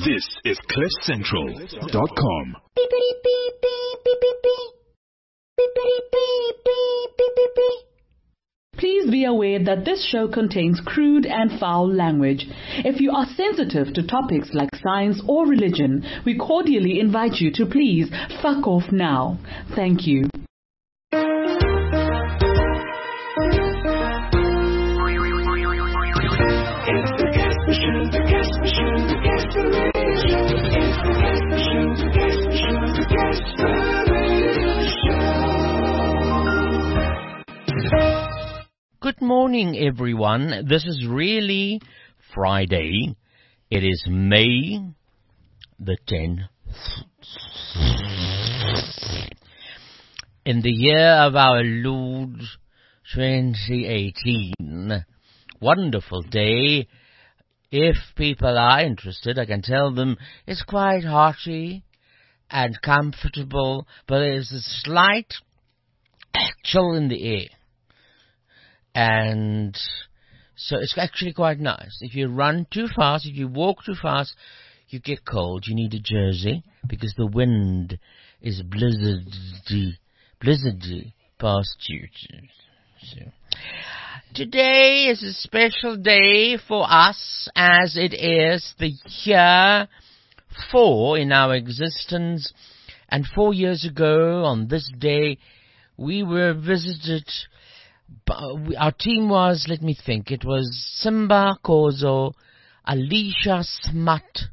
This is CliffCentral.com. Please be aware that this show contains crude and foul language. If you are sensitive to topics like science or religion, we cordially invite you to please fuck off now. Thank you. Good morning, everyone. This is really Friday. It is May the 10th. In the year of our Lord 2018. Wonderful day. If people are interested, I can tell them it's quite hearty and comfortable, but there's a slight chill in the air. And so it's actually quite nice. If you run too fast, if you walk too fast, you get cold. You need a jersey because the wind is blizzardy past you. So today is a special day for us, as it is the year 4 in our existence. And 4 years ago, on this day, we were visited. Our team was, let me think, it was Simba Kozo, Alicia Smith.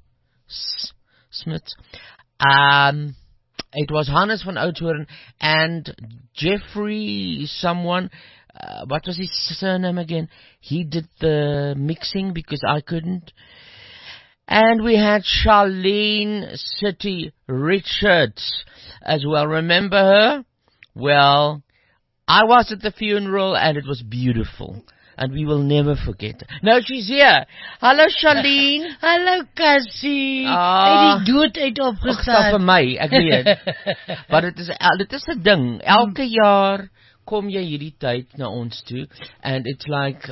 It was Hannes van Oudtshoorn and Jeffrey someone. What was his surname again? He did the mixing because I couldn't. And we had Charlene City Richards as well. Remember her? Well, I was at the funeral and it was beautiful. And we will never forget. No, she's here. Hallo Charlene. Hallo Cassie. Het die dood uit opgestaan. Vir my, ek weet. Maar dit is 'n ding. Elke jaar kom jy hierdie tyd na ons toe and it's like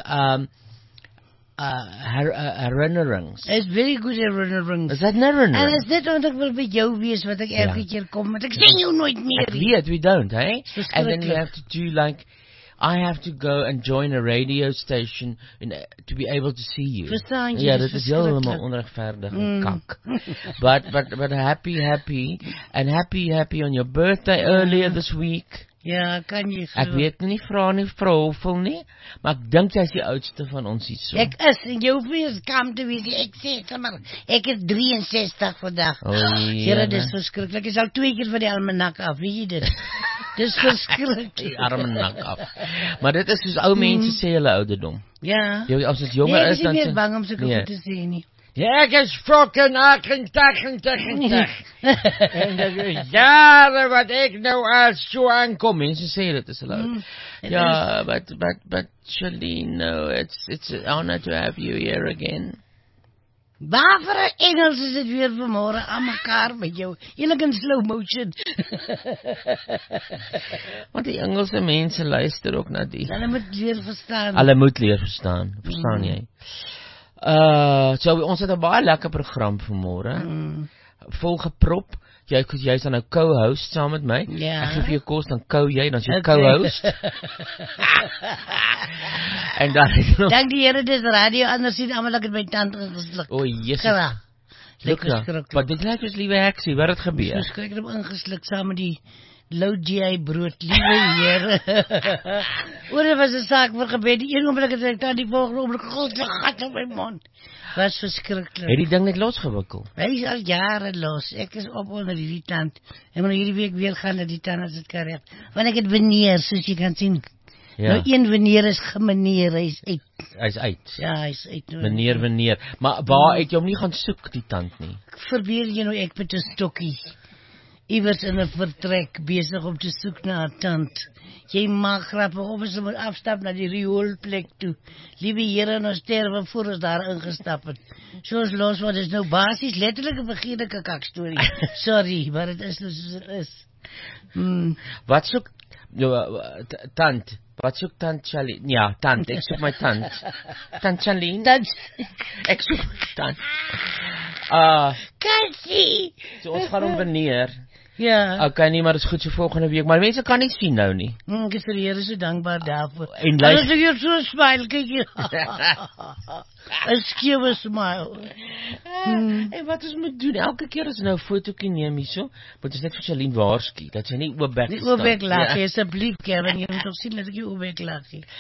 herinnerings. It's very good herinnerings. Is that herinnering? En is dit omdat ek wil by jou wees wat ek elke keer kom, want ek sien jou nooit meer. Ek weet, we don't, hey? And then you have to do like, I have to go and join a radio station to be able to see you. Verstaan jy? Ja, dit is helemaal onregverdige kak. But happy and happy on your birthday earlier this week. Ja, kan jy glo. Ek weet nie vrou hoeveel nie, maar ek dink jy is die oudste van ons hier so. Ek is, en jou wees kam te wees, ek sê, ek is 63 vandag. Here, dit is verskriklik. Ek is al 2 keer van die almanak af, weet jy dit? Dit is verskriklik. Die almanak af. Maar dit is soos ou mense sê hulle ouderdom. Ja. As dit jonger is, dan ek is nie meer bang om so goed te sê nie. Ja, ek is fucking 88. En dat is jaren wat ek nou als so aankom. Mensen sê dit is hulle. Ja, but Charlene, no, it's an honor to have you here again. Waarvoor Engels is dit weer vanmorgen aan mekaar met jou? Eerlijk in slow motion. Want die Engelse mense luister ook na die. Hulle moet leer verstaan. Hulle moet leer verstaan. Verstaan jy? So ons het 'n baie lekker program vanmôre. Vol geprop. Jy's dan nou co-host saam met my. Ja. Ek gee vir jou kos, dan co-jy, dan jy co-host. En dan dank die Here, dis radio, anders sien almal ek het my tand ingesluk. O, Jesus. Lekker. Wat dit lyk is liewe heksie, wat het gebeur? Ek het hom ingesluk saam met die Lou GI brood, liewe Here. Oor was 'n saak vir gebed. Die een oomblik het ek dan die volgende oomblik gat op my mond. Was verskriklik. Het die ding net losgewikkel? Hy is al jare los. Ek is op onder die tand. En maar hierdie week weer gaan na die tand as dit kan reg. Want ek het veneer, soos jy kan sien. Ja. Nou een veneer is gemeneer, hy's uit. Hy's uit. Ja, hy's uit. Veneer. Maar waar het jy hom nie gaan soek die tand nie? Verbeel jy nou ek met 'n stokkie. Iewers in 'n vertrek besig om te soek na 'n tand. Jy maak grappe of ons moet afstap na die rioolplek toe. Liewe Here, ons sterwe voor ons daar ingestap het. Soos los wat is nou basies letterlik 'n beginnelike kakstorie. Sorry, maar dit is nou soos dit is. Wat soek tand? Wat soek tant Charlie? Ja, tant, ek soek my tant. Tant Charlie? Ek soek my tant. Katsie! So ons gaan hom beneer. Ja. Okay, nee, maar dit is goed so volgende week, maar mense kan nie sien nou nie. Ek is vir die Here so dankbaar daarvoor. En As ek hier so smile, kyk jy. 'n skewe smile. En wat ons moet doen, elke keer as nou 'n fotootjie neem hierso, moet ons net vir Charlene waarsku dat sy nie oopbek Die oopbek lag, asseblief, Kevin, jy moet toch sien dat ek jou oopbek lag.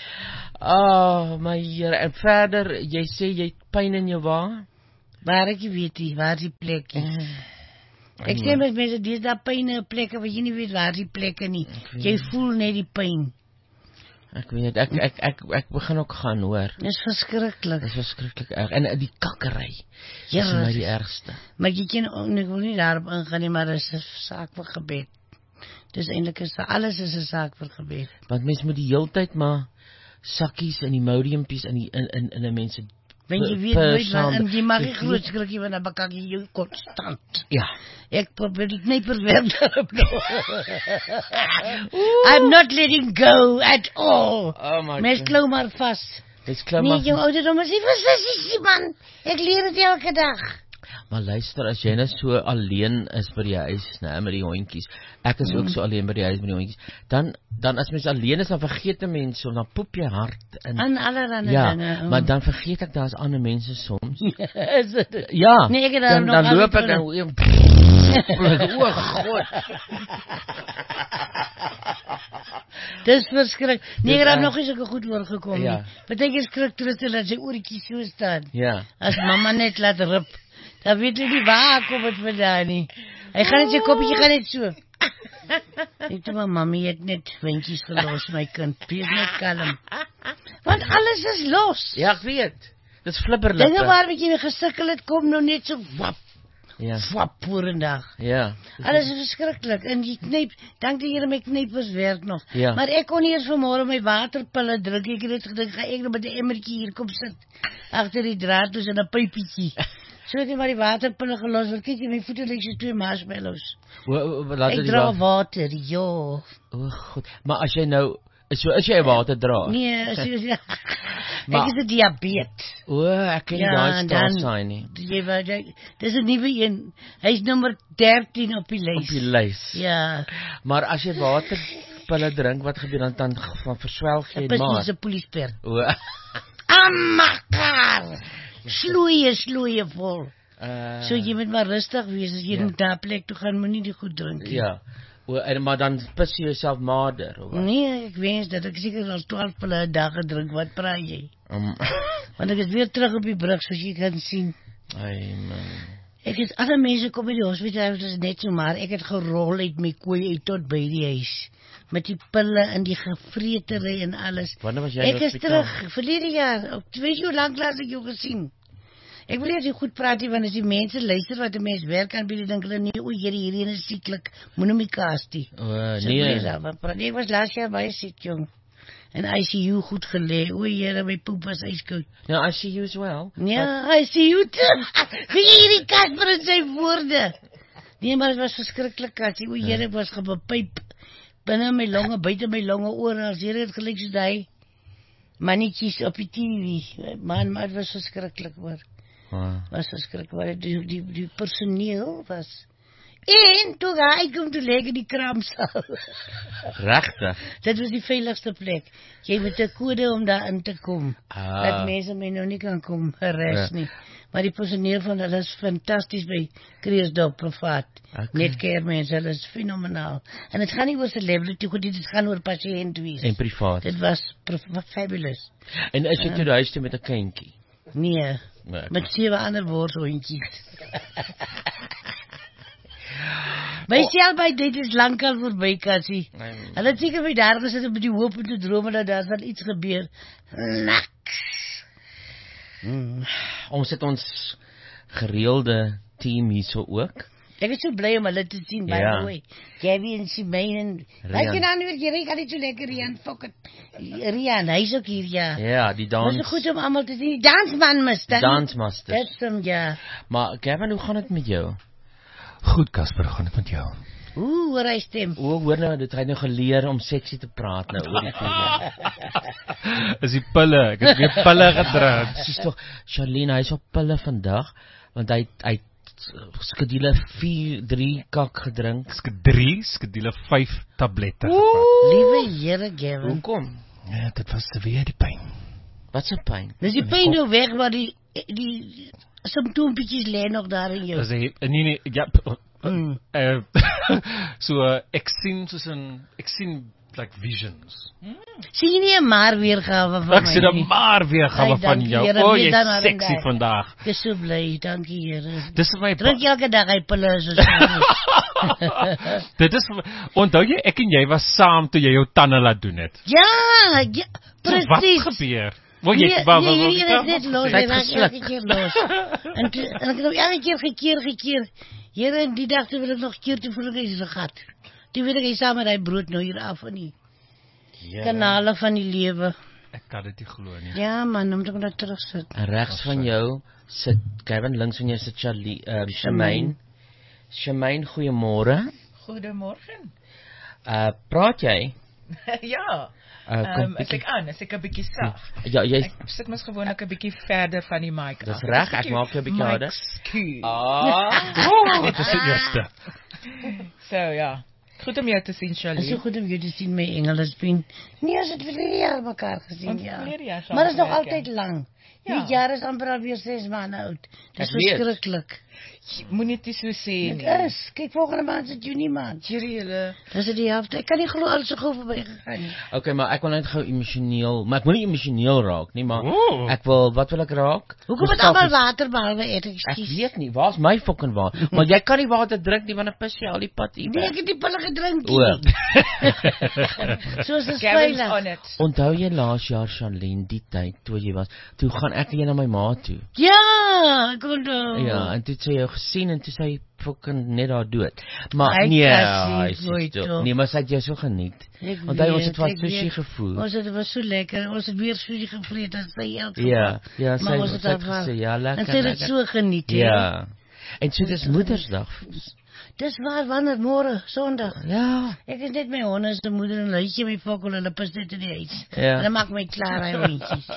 My Here, en verder, jy sê jy het pyn in jou waar? Waar ek weet nie, waar die plek is. Ek sê met mense, dis daar pyn in plekke waar jy nie weet waar die plekke nie. Jy voel net die pyn. Ek weet, ek begin ook gaan, hoor. Dis verskriklik. Dis verskriklik erg. En die kakkery Ja, is my die ergste. Maar jy ken, ek wil nie daarop ingaan nie, maar dis 'n saak vir gebed. Dis eintlik alles is 'n saak vir gebed. Want mense moet die heeltyd maar sakkies en die modiumpies in die mense. Want jy weet nooit wat, en jy mag nie groot skrikkie, want dan bekak jy jou konstant. Ja. Ek probeer die knijperwerk daarop nou. I'm not letting go at all. Oh my Mens God. klou maar vast. Dis klou Nee, maar. jou ouderdom is nie versis, man. Ek leer het elke dag. Maar luister, as jy nou so alleen is by die huis, nou, met die hondjies. Ek is ook so alleen by die huis met die hondjies. Dan as mens alleen is, dan vergeet 'n mens so, dan poep jy hart in. En allerhande Ja, dinge. maar dan vergeet ek daar's ander mense soms. Is dit? Ja. Nee, ek het daar nog dan loop ek altijd dan o God. Dis verskrik. Nee, Dis ek het erg. nog eens ook goed oorgekom Ja. nie. Partykeer skrik terug dat sy oortjies so staan. Ja. As mamma net laat rip, dan weet jy nie waar kom het vandaan nie. Hy gaan net sy koppietjie gaan net so. Ek sê maar mami het net windjies gelos, my kind. Wees net kalm. Want alles is los. Ja, ek weet. Dis flipperlippe. Dinge waarmee jy mee gesukkel het, kom nou net so wap, Ja. wap vorendag. Ja. Alles is verskriklik. En die knyp, dank die Here my knypers werk nog. Ja. Maar ek kon nie eens vanmôre my waterpille drink. Ek het net gedink, ga ek nou met 'n emmertjie hier kom sit agter die draadloos en 'n pypietjie. So het ek maar die waterpille gelos. Want kyk jy, my voete lyk so 2 marshmallows. Laat Ek dit dra die water, ja. O God. Maar as jy nou is jy water dra? Nee, ek Maar- is 'n diabetes. O, ek ken Ja, daai en staan dan- sign nie. Dis 'n nuwe een. Hy's nommer 13 op die lys. Op die lys. Ja. Maar as jy waterpille drink, wat gebeur dan verswelg jy Dis maar. nie 'n poliesper. O. Amakar. Sloeie vol. So jy moet maar rustig wees as jy Ja. na 'n plek toe gaan, moenie die goed drink nie. Ja. Maar dan pis jy jouself mader of wat? Nee, ek wens dat ek seker al 12 pille 'n dag gedrink. Wat praat jy? Want ek is weer terug op die brug, soos jy kan sien. Ai man. Ek het ander mense kom by die hospitaal, dit is net so, maar ek het gerol uit my kooi uit tot by die huis. Met die pille en die gevreetery en alles. Wanneer was jy in Ek die is hospitaal? terug, verlede jaar. Weet jy hoe lank laat ek jou gesien? Ek wil nie as jy goed praat nie, want as die mense luister wat 'n mens werk aan, bied dink hulle nee, o, hierdie is sieklik. Moenie my kaas nie. Nee. Ek was laas jaar baie siek, jong. En ICU goed gelê. O, Here, my poep was ijskoud. Nou, I see you as well. Ja, ICU toe. Hierdie Kasper en sy woorde. Nee, maar dit was verskriklik, Kassie. O, Here, ek was gepyp. Binne my longe, buite my longe, oral. Here, het gelyk soos daai mannetjies op die TV. Man, maar dit was verskriklik, hoor. Was verskriklik. Die personeel was... En toe ga ek kom toe lê in die kraamsaal. Regtig? Dit was die veiligste plek. Jy moet 'n kode om daar in te kom. Dat mense my nou nie kan kom harass nie. Maar die personeel van hulle is fantasties by Kreeusdorp privaat. Okay. Net care mense, hulle is fenomenaal. En dit gaan nie oor celebrity, goed, dit gaan oor pasiënt wees. En privaat. Dit was fabulous. En is jy toe die huis toe met 'n kindjie? Nee, Nee, met 7 ander worshondjies. My selby dit is lankal verby, Kassie. Hulle het seker by daar gesit op die hoop om te droom dat daar sal iets gebeur. Niks. Ons het ons gereelde team hierso ook. Ek is so bly om hulle te sien, by Ja. the way. Gabby en Simone en... Wat jy nou weer, jy kan nie so lekker, Rian, fuck it. Rian, hy is ook hier, ja. Ja, die Maar dans. so goed om allemaal te sien. Die dansman, mister. Dansmaster. Dit is hem, ja. Maar Gavin, hoe gaan dit met jou? Goed, Casper, gaan dit met jou? Hoor hy stem. Hoor nou, dit hy nou geleer om seksie te praat nou oor die video. Is die pille, ek het weer pille gedrink. Dis tog, Charlene, hy is op pille vandag, want hy skedule 3 kak gedrink. Skedule 5 tablette. Liewe Here, Gavin. Hoekom? Ja, dit was te weer die pyn. Wat se pyn? Dis die pyn nou weg, maar die symptoompietjies lê nog daar in jou. As hy, nee, ja, so, ek sien like visions. Sien jy nie 'n maar weergawe van my? Ek sien 'n maar weergawe van jou. Jy's dan sexy vandag. Ek is so bly, dankie Here. Dis vir my. Drink elke dag hy pille soos Dit is, onthou jy, ek en jy was saam toe jy jou tande laat doen het. Ja, So, wat presies. gebeur? Nee, is net los, Hy het hy raak gesluk. elke keer los. En ek het elke keer gekeer. Here, en die dag toe wil ek nog keer toe voel ek is gegat. Toe weet ek hy saam met hy brood nou hier af van die kanale van die lewe. Ek kan dit nie glo nie. Ja man, moet ek nou terug sit. En regs van jou sit Kevin, links van jou sit Shamaine. Shamaine, goeiemôre. Goedemorgen. Praat jy? Ja. Is ek aan? Is ek 'n bietjie sag? Ja, jy Ek sit mos gewoonlik 'n bietjie verder van die mic af. Dis reg, ek maak jou 'n bietjie harder. Dit is die eerste. So ja. Goed om jou te sien, Dit is so Charlie. goed om jou te sien, my engel. Het been, nee, ons het verlede jaar mekaar gezien, Ons ja. verlede jaar saam Maar het is nog gewerk, altijd lang. Ja. Dit jaar is amper alweer 6 maanden oud. Het is Ek weet. verschrikkelijk. Moenie dit so sê Het nie. is. Kijk, volgende maand is het juni maand. Julle. Dat is die helft. Ik kan niet geloven, alles zo gauw voorbij gegaan. Nie. Okay, maar ek wil net gou emosioneel, maar ek wil nie emosioneel raak nie, maar Ooh. wat wil ek raak? Hoekom het allemaal water behalve eten? Ek weet nie, waar's my fucking water? Maar jy kan nie water drink nie, want dan pis jy al die pad hier. Nee, ik heb die pillen gedronken. O. Zoals een Gavin's spijler. on it. Onthou jy laas jaar, Charlene, die tyd toe jy was, toe gaan ek en jy na my ma toe. Ja, ik onthou. Ja, en toe het sy jou gesien en toe sy fucking net daar dood. Maar Hy nee, kan hy sien, is goed, toe. Nee, maar sy het jou so geniet. Onthou ons het wat sushi gevoer. Ons het was zo lekker. Ons het weer sushi gevreet. Dat zei elke Ja, ja, Maar ons sy het het daarvan. gesê, ja, lekker. En sy het het lekker. so geniet. hè. Ja. En so dis Moedersdag. Dis waar, wanneer morgen, zondag. Ja. Ek is net my honde se moeder en huisje my fokkel en hulle pas dit in die huis. Ja. En dan maak my klaar hy hondjies.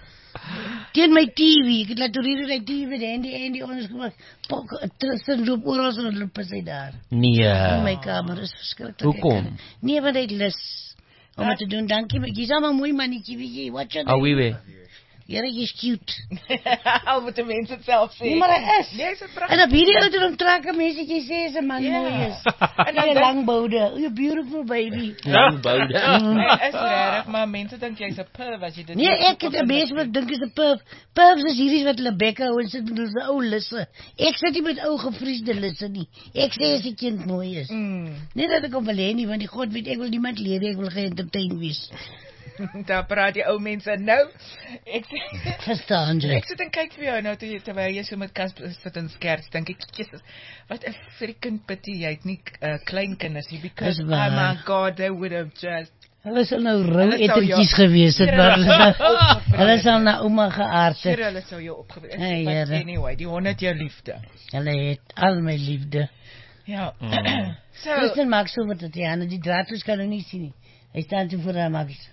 Teen my TV, ek het laat hier die TV en die ons gemaak. Tussen loop oral en hulle pas hy daar. Nee. In my kamer is verskriklik. Hoekom? Nee, want hy het lus om het te doen. Dankie, maar jy's al 'n mooi mannetjie, weet jy. Wat jy? Oh, wie. Here, jy's cute. Al wat die mense self sê. Nee, maar hy is. Jy's 'n En pragtige. op hierdie ouderdom trek 'n mens dat jy sê is 'n man Ja. mooi is. En En dan 'n dink- lang boude. You're beautiful baby. Langboude. Hy is regtig, maar mense dink jy's 'n perv as jy dit Nee, doen. ek het 'n mens wat dink is 'n perv. Pervs is hierdie wat hulle bekke hou en sit met hulle ou lisse. Ek sit nie met ou gevriesde lisse nie. Ek sê as die kind mooi is. Nie dat ek hom wil hê nie, want die God weet ek wil niemand leer, ek wil geëntertain wees. Daar praat die ou mense nou. Ek sê Verstaan jy? ek sit en kyk vir jou nou terwyl jy so met kas sit en skerts, dink ek, Jesus, wat 'n freaking pity jy het nie kleinkinders nie, because Dis oh waar. my God, they would have just Hulle sal nou rou Hulle sal etertjies jou- gewees het, maar Opgevreet. hulle sal na ouma geaard het. Here, hulle sou jou opgewek. Hey, But Here. anyway, die hond het jou liefde. Hulle het al my liefde. Ja. So, Christen maak so met dit, ja, en die draadloos kan hy nie sien nie. Hy staan toe voor haar makkies.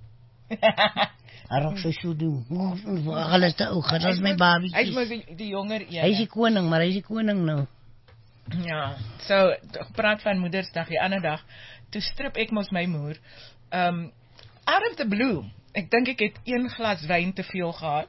Hij rokt zo doen. Alles te oog. Dat is mijn Hy's babietjes. mos die jonger een. Hij is die koning, maar hij is die koning nou. Ja, so gepraat van Moedersdag die ander dag, toe strip ek mos my moer. Out of the blue. Ek dink ek het 1 glas wyn te veel gehad.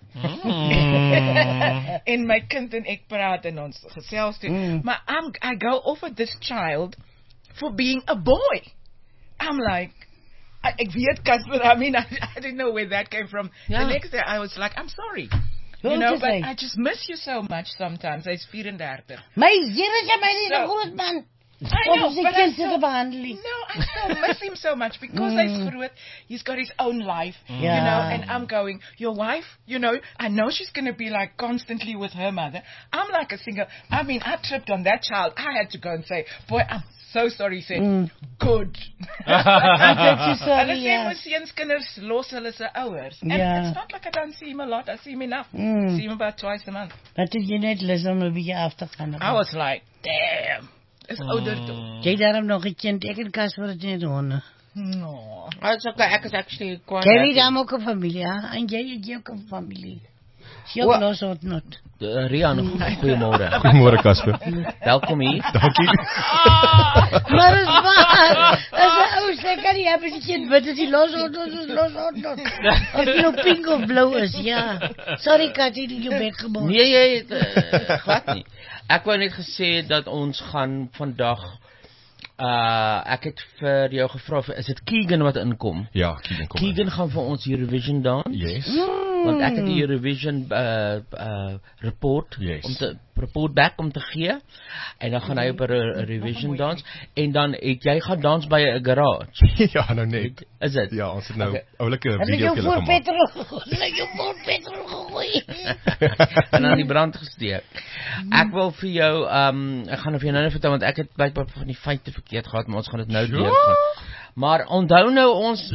En my kind en ek praat en ons gesels toe. Maar I go off with this child for being a boy. I'm like, ek weet Casper, I mean, I didn't know where that came from. Ja. The next day I was like, I'm sorry. Hoe You know, oud is but hy? I just miss you so much sometimes. Hy's 34. My zieretje, my is So- een groot man. I know, Om zijn but I kind still, te behandelen. no, I still miss him so much because he's groot. He's got his own life, you Yeah. know, and I'm going, your wife, you know, I know she's going to be like constantly with her mother. I'm like a single, I mean, I tripped on that child. I had to go and say, boy, I'm so sorry. He said, good. Hulle Hulle sê my seuns kinders los hulle se ouers. And Ja. it's not like I don't see him a lot. I see him enough. See him about twice a month. Wat doe je net lust om een beetje af te gaan? I was like, damn. is ouderdom. Jy daarom nog 'n kind, ek en Casper het net honde. No. It's okay, ek is actually quite Jy happy. het dan ook 'n familie, hè? En jy het ook 'n familie. Jy Wat? los het not. Rian, goeiemôre. Goeiemôre Casper. Welkom hier. Dankie. Maar is waar. As 'n ou sê kan jy heb 'n kind, wat is die los het not. Of jy nou pink of blou is, ja. Sorry Kat, jy het jou bek gebou. Nee, jy het glad nie. Ek wou net gesê dat ons gaan vandag ek het vir jou gevra, is dit Keegan wat inkom? Ja, Keegan kom. Keegan gaan vir ons Eurovision dans. Yes. Want ek het die Eurovision report report back om te gee en dan gaan hy op 'n Eurovision dans en dan het jy gaan dans by 'n garage. Ja, nou net. Is dit? Ja, ons het nou Okay. oulike Hulle video jou vir voor julle gemaak. petrol gegooi. En aan die brand gesteek. Ek wil vir jou ek gaan vir jou nou net vertel want ek het blykbaar van die feite verkeerd gehad, maar ons gaan dit nou deurgaan. Maar onthou nou ons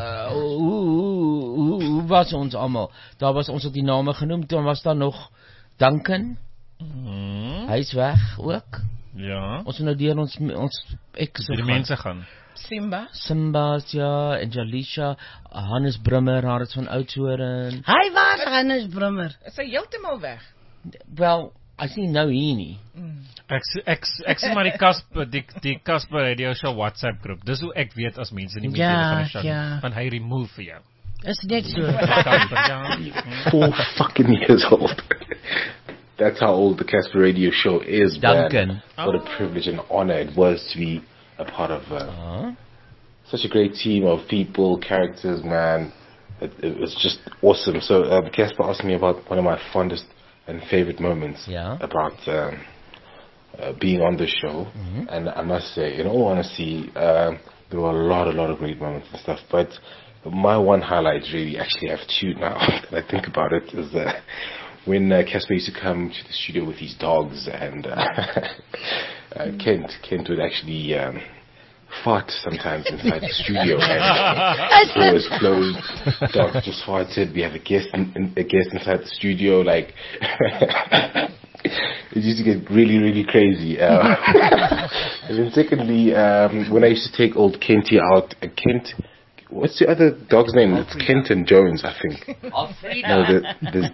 hoe was ons almal? Daar was ons het die name genoem, toe was daar nog Duncan. Hy's weg ook. Ja. Ons het nou deur ons Die mense gaan. Simba, ja, en Jalisha, Hannes Brummer, haar is van Oudtshoorn. Hy was Hannes Brummer. is hy heeltemal weg? Wel, hy's nie nou hier nie. Ek sien maar die Casper Radio Show WhatsApp groep. Dis hoe ek weet as mense nie meer Ja, van die show. ja. Want hy remove vir jou. Is net so. Casper, ja. 4 fucking years old. That's how old the Casper Radio Show is, Duncan. man. What a privilege and honor it was to be a part of such a great team of people, characters, man. It was just awesome. So Casper asked me about one of my fondest and favorite moments about being on the show. And I must say, in all honesty, there were a lot of great moments and stuff. But my one highlight, really, actually I have two now that I think about it, is when Casper used to come to the studio with his dogs, and Kent would actually fart sometimes inside the studio. And the door was closed, dog just farted. We have a guest inside the studio. Like it used to get really crazy. And then secondly, when I used to take old Kenty out, Kent. What's the other dog's name? It's Kent and Jones, I think. Alfreda. No, there's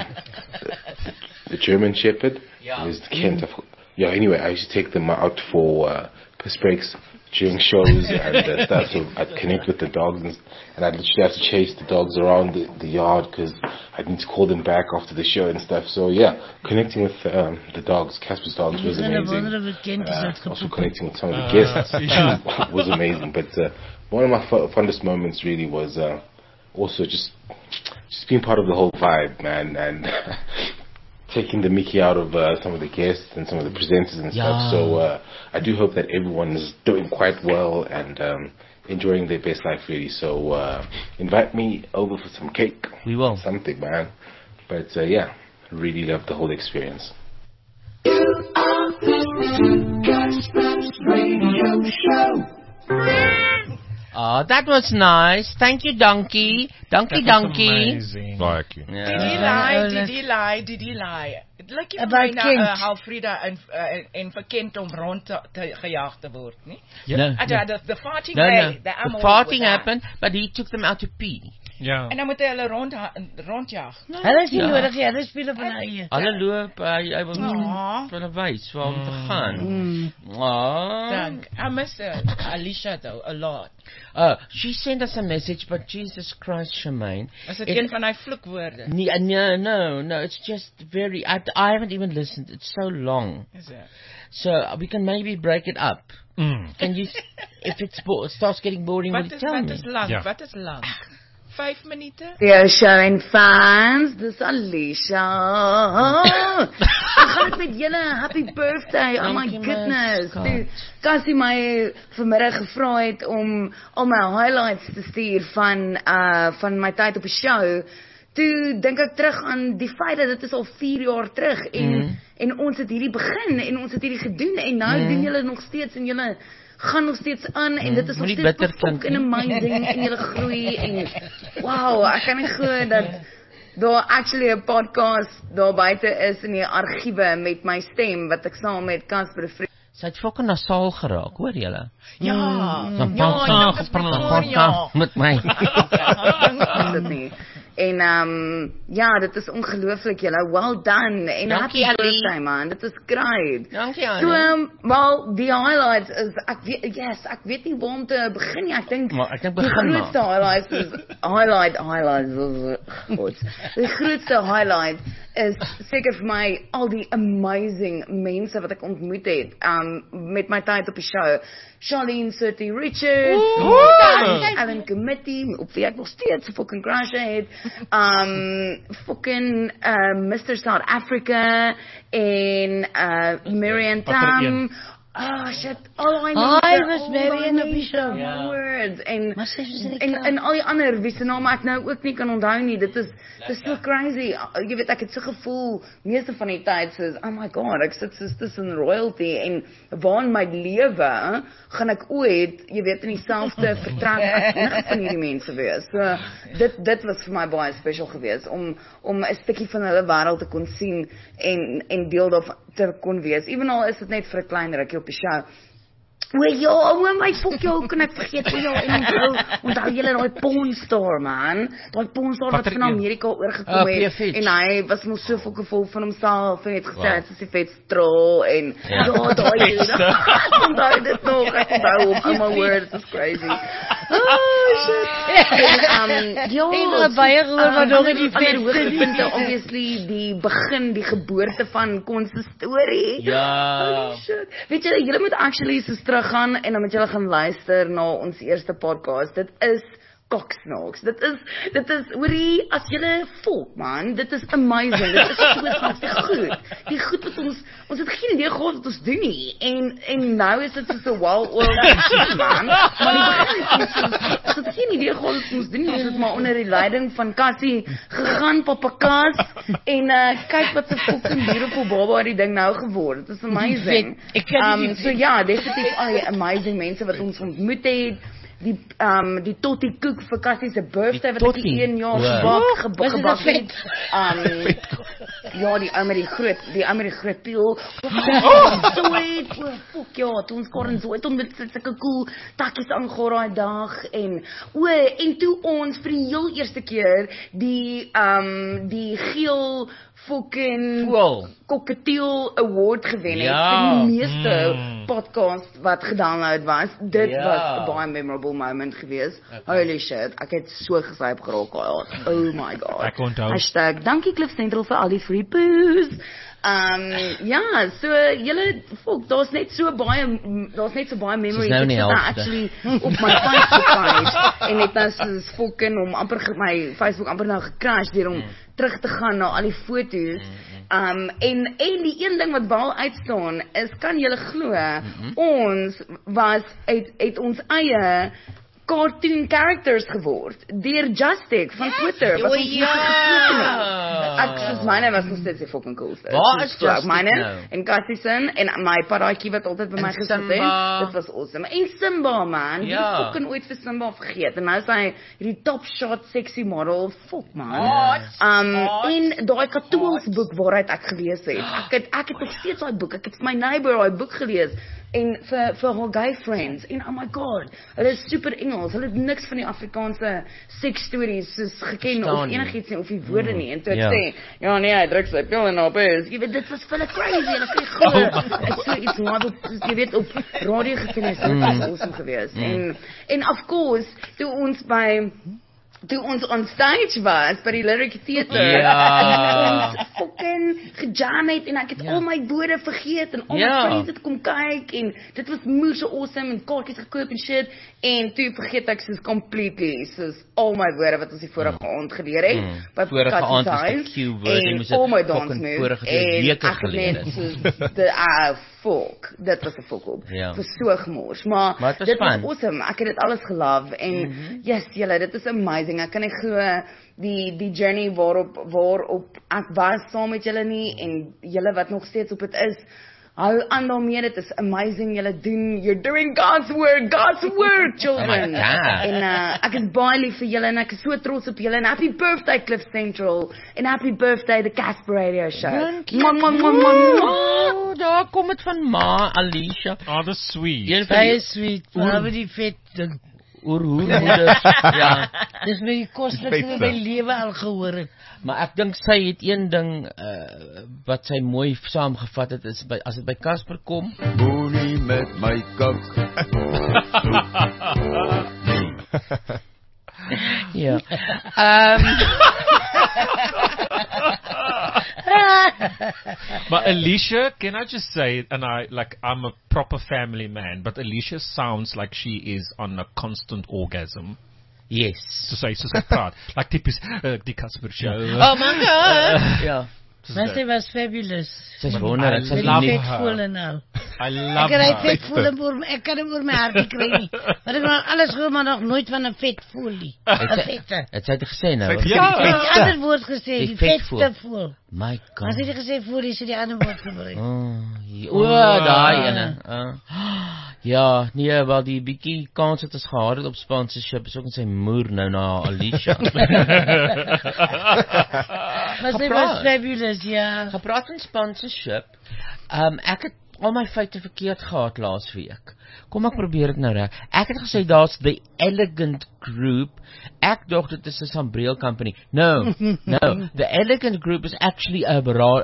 the German Shepherd. Yeah. There's the Kent. Yeah, anyway, I used to take them out for piss breaks during shows and stuff. So I'd connect with the dogs and I'd literally have to chase the dogs around the yard because I'd need to call them back after the show and stuff. So yeah, connecting with the dogs, Casper's dogs, was amazing. Also connecting with some of the guests was amazing. But one of my fondest moments really was also just being part of the whole vibe, man, and taking the mickey out of some of the guests and some of the presenters and stuff. So I do hope that everyone is doing quite well and enjoying their best life, really. So invite me over for some cake. We will. Something, man. But yeah, really loved the whole experience. You are listening to Casper's Radio Show. That was nice. Thank you, Donkey. Donkey. Amazing. Like you. Yeah. Did he lie? Like jy About na Kent. Alfreda en vir Kent om rond te gejaag te word, nie? No. The farting No. guy, The farting happened, but he took them out to pee. Ja. En dan moet hy hulle rondjaag. Hulle is nie nodig, hulle speel op hulle eie. Alle loop, hy wil vir hulle wys waar om te gaan. Dank. I miss Alicia though a lot. She sent us a message, but Jesus Christ, Shemaine. Is dit een van hy vloekwoorde? No, it's just very, I haven't even listened, it's so long. Is it? So we can maybe break it up. Can you, if it starts getting boring, will you tell me? Wat is lang? 5 minute? Radio Show en fans, dis Alicia. Ek gaan met julle happy birthday. Oh my goodness. Toe Cassie my vanmiddag gevra het om al my highlights te stuur van my tyd op 'n show. Toe dink ek terug aan die feit dat dit is al 4 jaar terug en ons het hierdie begin en ons het hierdie gedoen en nou doen julle nog steeds en julle gaan nog steeds aan en dit is nog steeds fucking amazing en julle groei en wow, ek kan nie glo dat daar actually 'n podcast daar buite is in die argiewe met my stem wat ek saam met Casper Sy het fucking nasaal geraak, hoor julle? Ja. Dan Ja, praat en dan sy is Pretoria. met my. Is dit nie. En ja, dit is ongelooflik julle. Well done. En Dankie, happy Ali. birthday man. Dit is great. Dankie, Ali. So wel die highlights is ek weet nie waar om te begin nie. Ek dink Maar ek dink die begin maar. grootste highlights is highlights. God. Die grootste highlight is seker vir my al die amazing mense wat ek ontmoet het met my tyd op die show. Charlene Surty Richards, Alan Committee, op wie ek nog steeds 'n fucking crush het. Fucking Mr. South Africa en Marianne Tam. Oh shit, all I know Hy is was all Marianne I op die need show. are Ja. words en Maar sy is in die en al die ander wie se name ek nou ook nie kan onthou nie. Dit is so crazy. Jy weet ek het so gevoel meeste van die tyd soos oh my god, ek sit soos tussen royalty en waar in my lewe gaan ek ooit, jy weet, in dieselfde vertrek as enige van hierdie mense wees. So dit was vir my baie special geweest om 'n stukkie van hulle wêreld te kon sien en deel daarvan te kon wees. Evenal is dit net vir 'n klein rukkie op die show. O my fok jou, kan ek vergeet o en onthou julle daai pornstar man, daai pornstar wat van Amerika oorgekom het en hy was mos so fokke vol van homself en het gesê hy is die vetste trol en ja daai onthou dit nog, ek onthou hom, oh my word, it's crazy. Oh shit. En baie gehoor wat nog in die vetste vetste obviously die begin, die geboorte van Konse storie. Ja. Oh shit. Weet julle, julle moet actually soos teruggaan en dan moet julle gaan luister na ons eerste podcast. Dit is Koksnaks. Dit is hoorie, as julle volk man, dit is amazing. Dit is so fantasties goed. Die goed wat ons het geen idee gehad wat ons doen nie. En nou is dit so 'n well-oiled machine man. Maar die begin is ons het geen idee gehad wat ons doen nie. Ons het maar onder die leiding van Cassie gegaan, Papa Kas en kyk wat 'n fucking beautiful baba het die ding nou geword. Dit is amazing. So ja, definitief al die amazing mense wat ons ontmoet het. Die Totti koek vir Cassie se birthday wat ek 1 jaar gebak het. Ja, die ou met die groot piel. Sweet, fuck ja, toe ons Karen so het om met sulke cool takkies aangegaan daai dag en toe ons vir die heel eerste keer die geel fucking Cockatiel Award gewen het vir die meeste podcast wat gedownload was. Dit was 'n baie memorable moment geweest. Holy shit, ek het so geslyp geraak. Oh my god. Ek onthou. #dankie Cliff Central vir al die free poos. Ja, so julle volk, daar's net so baie memories nou wat actually op my Facebook page en het nou soos fucking om amper my Facebook amper nou gecrash deur om terug te gaan na al die foto's. En die een ding wat wel uitstaan is, kan julle glo, ons het ons eie cartoon characters geword deur Justic van Twitter wat ons ek soos myne was nog steeds die fucking coolste. Waar is Justic myne nou? en Cassiesin en my paraatjie wat altyd by my gesit het. Dit was awesome. En Simba man, jy fucking ooit vir Simba vergeet. En nou is hy hierdie top shot sexy model, fuck man. En daai Katoels boek waaruit ek gelees het. Ek het nog steeds daai boek. Ek het vir my neighbor daai boek gelees en vir haar gay friends en oh my god, hulle is super Engels, hulle het niks van die Afrikaanse seks stories soos geken of enigiets nie, of die woorde nie, en toe ek sê, ja nee, hy druk sy pil en op is, jy weet, dit was vir hulle crazy, hulle kan glo, ek so iets live op, jy weet, op radio geken is, dit was awesome geweest, en of course, toe ons on stage was by die Lyric Theater en ons fucking gejam het en ek het al my woorde vergeet en al my vriende het kom kyk en dit was moes so awesome en kaartjies gekoop en shit en toe vergeet ek soos completely soos al my woorde wat ons die vorige aand geleer het by vorige aand was die Q-word en moes all my dance moves vorige weke gelede fuck, dit was 'n fuck op. Dit was so gemors, maar dit was awesome. Ek het dit alles gelove en yes, julle, dit is amazing. Ek kan nie glo die journey waarop ek was saam met julle nie en julle wat nog steeds op dit is. Hou aan daarmee, dit is amazing, you're doing God's work, children. Oh my God. En ek is baie lief vir julle, en ek is so trots op julle, en happy birthday Cliff Central, en happy birthday the Casper Radio Show. Mwah, mwah, mwah, mwah. Oh, daar kom het van ma, Alicia. Oh, that's sweet. Een van Baie die sweet, behalwe die vet ding. oorhoedmoeders, ja. Dis my die koslikste my lewe al gehoor het. Maar ek dink sy het een ding wat sy mooi saamgevat het, is as dit by Casper kom. Moenie met my kak. Ja. But Alicia, can I just say, and I'm a proper family man, but Alicia sounds like she is on a constant orgasm. Yes. Soos sy praat. Like typies, die Casper Show. Oh my God. Ja. Maar sy was fabulous. Sy is wonderlik. Sy Sy is het lief. vet voel en al. I love Ek her. vet voel en ek kan hem oor my hart nie kry nie. Maar ek het alles gehoor, maar nog nooit van 'n vet voel nie. 'n vette. Het sy dit gesê nou? Ja, die ander woord gesê, die vette voel. My God. Maar sy het gesê voel, sy die ander woord gebruik. Daai ene. Ja, nee, wel die bietjie kans het ons gehad het op sponsorship is ook in sy moer nou na Alicia. Maar sy was fabulous, ja. Gepraat van sponsorship. Ek het al my feite verkeerd gehad laas week. Kom ek probeer dit nou reg. Ek het gesê daar's the Elegant Group. Ek dink dit is 'n sambreel company. No. The Elegant Group is actually a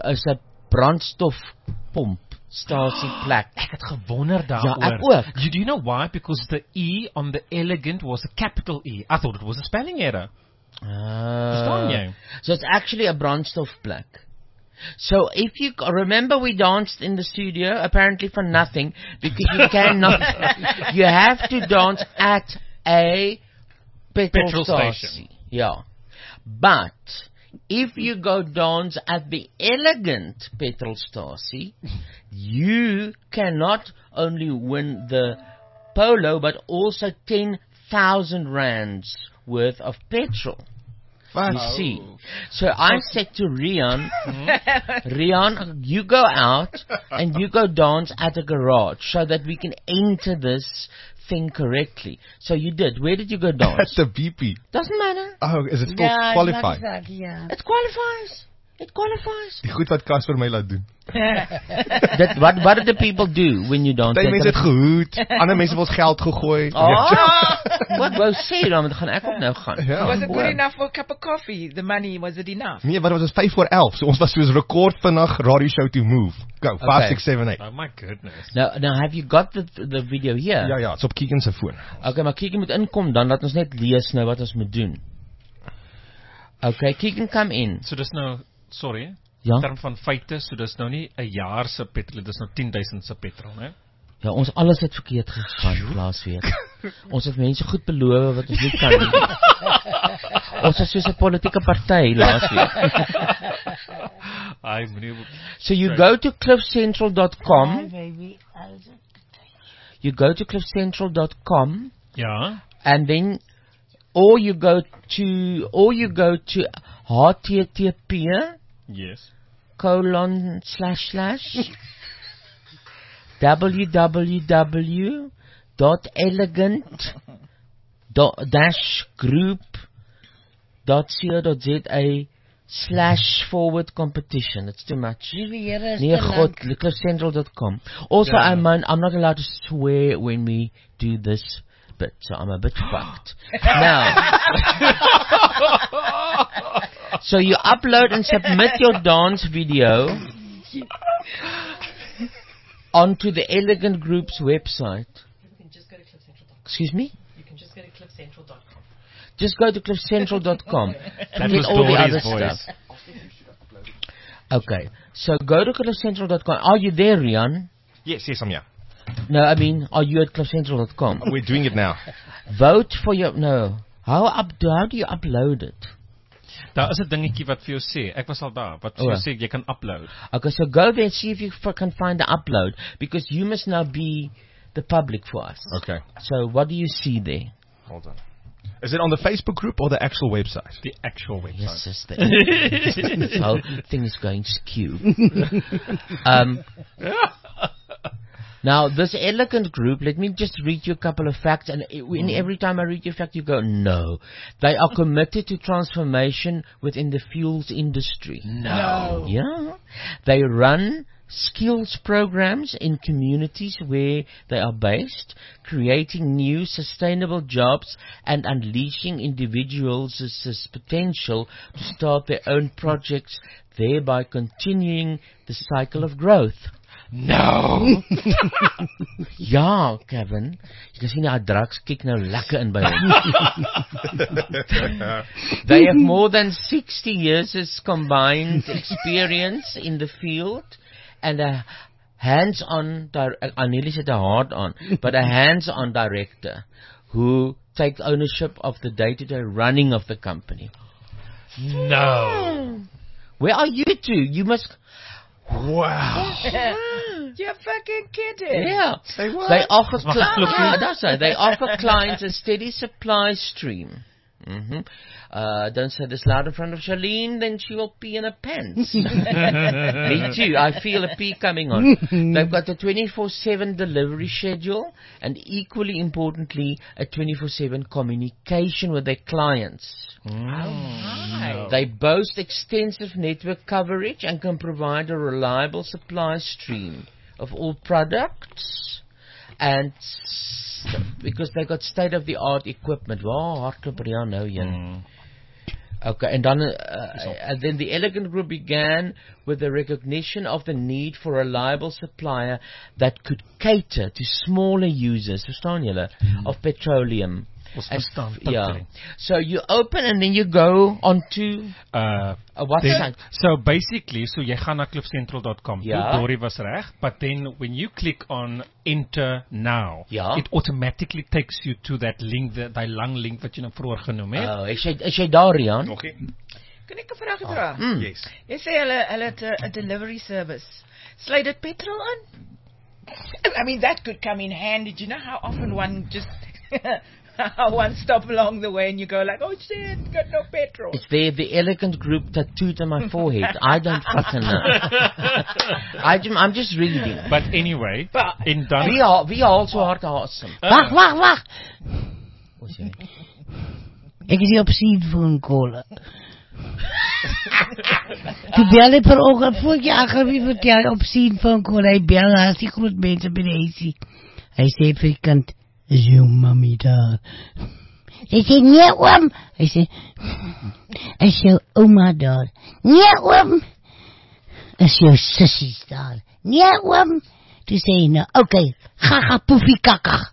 brandstofpomp stasieplek. Ek het gewonder daaroor. Ja, ek ook. Do you know why? Because the E on the elegant was a capital E. I thought it was a spelling error. Verstaan jy? So it's actually a brandstofplek. So if you remember, we danced in the studio apparently for nothing because you cannot. You have to dance at a petrol station. Yeah, but if you go dance at the Elegant petrol station, you cannot only win the polo but also 10,000 rands worth of petrol. You see. So I said to Rian, you go out and you go dance at a garage so that we can enter this thing correctly. So you did. Where did you go dance? At the BP. Doesn't matter. Oh, is it still qualified? Ja. It qualifies. It qualifies. Die goed wat Casper my laat doen. What did the people do when you dance? Party mense het gehoed, ander mense het ons geld gegooi. Wat wou sê dan, gaan ek ook nou gaan. Ja. Was it good enough for a cup of coffee? The money, was it enough? Nee, maar dit was 5:11, so ons was soos rekord vandag radio show to move. Go, 5, 6, 7, 8. Oh my goodness. Now have you got the video here? Ja, dit's op Keegan se foon. Okay, maar Keegan moet inkom dan, laat ons net lees nou wat ons moet doen. Okay, Keegan come in. So dis nou, sorry, Ja? in term van feite, so dis nou nie 'n jaar se petrol, dis nou 10,000 se petrol, né? Ja, ons alles het verkeerd gegaan laas week. Ons het mense goed beloof wat ons nie kan nie. Ons is soos 'n politieke party laas week. So you go to cliffcentral.com. You go to cliffcentral.com. Ja. And then or you go to http Yes. www.elegant-group.co.za/forward-competition. It's too much. Nee, God, cliffcentral.com. Also, I'm not allowed to swear when we do this bit, so I'm a bit fucked. Now, so you upload and submit your dance video onto the Elegant Group's website. You can just go to cliffcentral.com. Excuse me? You can just go to cliffcentral.com. Just go to cliffcentral.com That and get was all the Dory's other voice. stuff. Okay, so go to cliffcentral.com. Are you there, Rian? Yes, I'm here. No, I mean, are you at cliffcentral.com? We're doing it now. Vote for your... No. How do you upload it? Daar is 'n dingetjie wat vir jou sê, ek was al daar, wat vir jou sê jy kan upload. Okay, so go there and see if you can find the upload, because you must now be the public for us. Okay. So what do you see there? Hold on. Is it on the Facebook group or the actual website? The actual website. Yes, sister. The whole thing is going skew. Now, this elegant group, let me just read you a couple of facts, and every time I read you a fact, you go, no. They are committed to transformation within the fuels industry. No. Yeah. They run skills programs in communities where they are based, creating new sustainable jobs and unleashing individuals' potential to start their own projects, thereby continuing the cycle of growth. No. Ja, Kevin. Jy kan sien hy drugs kyk nou lekker in by hom. They have more than 60 years combined experience in the field and a hands-on, I nearly said a hard-on, but a hands-on director who takes ownership of the day-to-day running of the company. No. Where are you two? You must... Wow. You're fucking kidding. Yeah. Say what? They offer they offer clients a steady supply stream. Don't say this loud in front of Charlene, then she will pee in her pants. Me too. I feel a pee coming on. They've got a 24/7 delivery schedule, and equally importantly, a 24/7 communication with their clients. They boast extensive network coverage and can provide a reliable supply stream of all products, and because they got state-of-the-art equipment. Wow, hardloop ja nou een. Okay, and then the Elegant Group began with the recognition of the need for a reliable supplier that could cater to smaller users, verstaan julle, of petroleum. Yeah. So you open and then you go on to what site? So basically, so jy gaan na cliffcentral.com. Yeah. Dory was reg, but then when you click on enter now, Yeah. it automatically takes you to that link, that lang link wat jy nou vroeër genoem het. Oh, is jy daar, Rian? Okay. Kan ek 'n vraag vra? Yes. Jy sê hulle het 'n delivery service. Sluit dit petrol aan? I mean, that could come in handy. Do you know how often one just one stop along the way and you go like, oh shit, got no petrol. It's there, the Elegant Group tattooed on my forehead. I don't fucking know. I'm just reading. But anyway, in Dun We are also hard awesome. Wag. Ek is hier op seedphone call. Toe bel hy per oggend voor jy agterwie vertel op seedphone call. Hy bel as die groot mense by die huisie. Hy sê vir die kind, is jou mami daar? Hy sê, nee oom. Hy sê, is jou oma daar? Nee oom. Is jou sissies daar? Nee oom. Toe sê hy nou, okay, ga poefie kakka.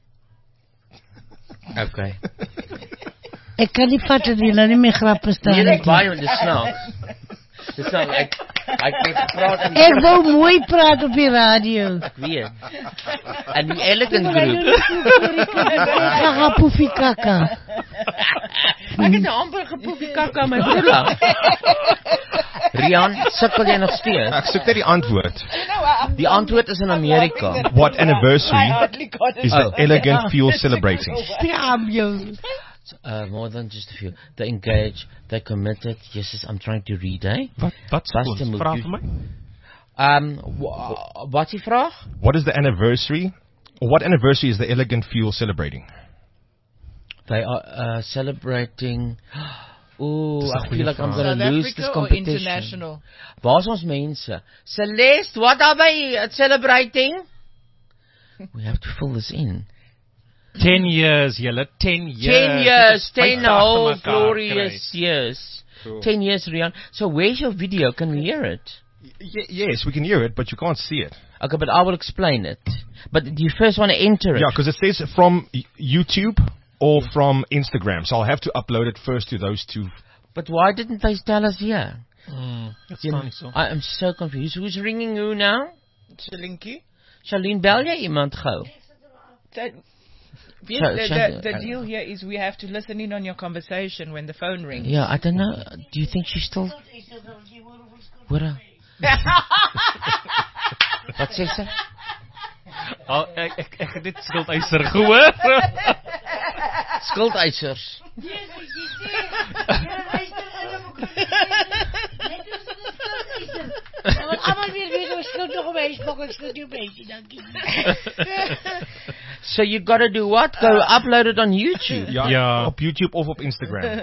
Okay. Ek kan nie vat dat jy nou nie meer grappe staan. Nee, ek baie, dis snaaks. Dis nou, ek praat en ek wou mooi praat op die radio. Ek weet. En die Elegant Group. Ga poefie kakka. Ek het amper gepoefie kakka my broer. Rian, sukkel jy nog steeds? Ek soek net die antwoord. Die antwoord is in Amerika. What anniversary is the Elegant Fuel celebrating? Stam jou. More than just a few. They engaged, they committed. Yes, I'm trying to read, eh? Wat is die vraag vir my? Wat is die vraag? What is the anniversary, or what anniversary is the Elegant Fuel celebrating? They are celebrating... Ooh, I feel like I'm going to lose this South Africa competition. or international? Waar is ons mense? Celeste, what are they celebrating? We have to fill this in. 10 years, julle, 10 years. 10 years, 10 whole glorious years. Cool. 10 years, Rian. So where's your video? Can we hear it? Yes, we can hear it, but you can't see it. Okay, but I will explain it. But you first want to enter it. Yeah, because it says from YouTube or from Instagram, so I'll have to upload it first to those two. But why didn't they tell us here? That's funny so. I am so confused. Who's ringing who now? Shalinky? Charlene, bel jy iemand gou? The deal here is we have to listen in on your conversation when the phone rings. Yeah, I don't know. Do you think she's still... What Wat sê sy? Ek het dit skildyser gehoor. Skuldeisers. So you gotta do what? Go upload it on YouTube. Ja, op YouTube of op Instagram.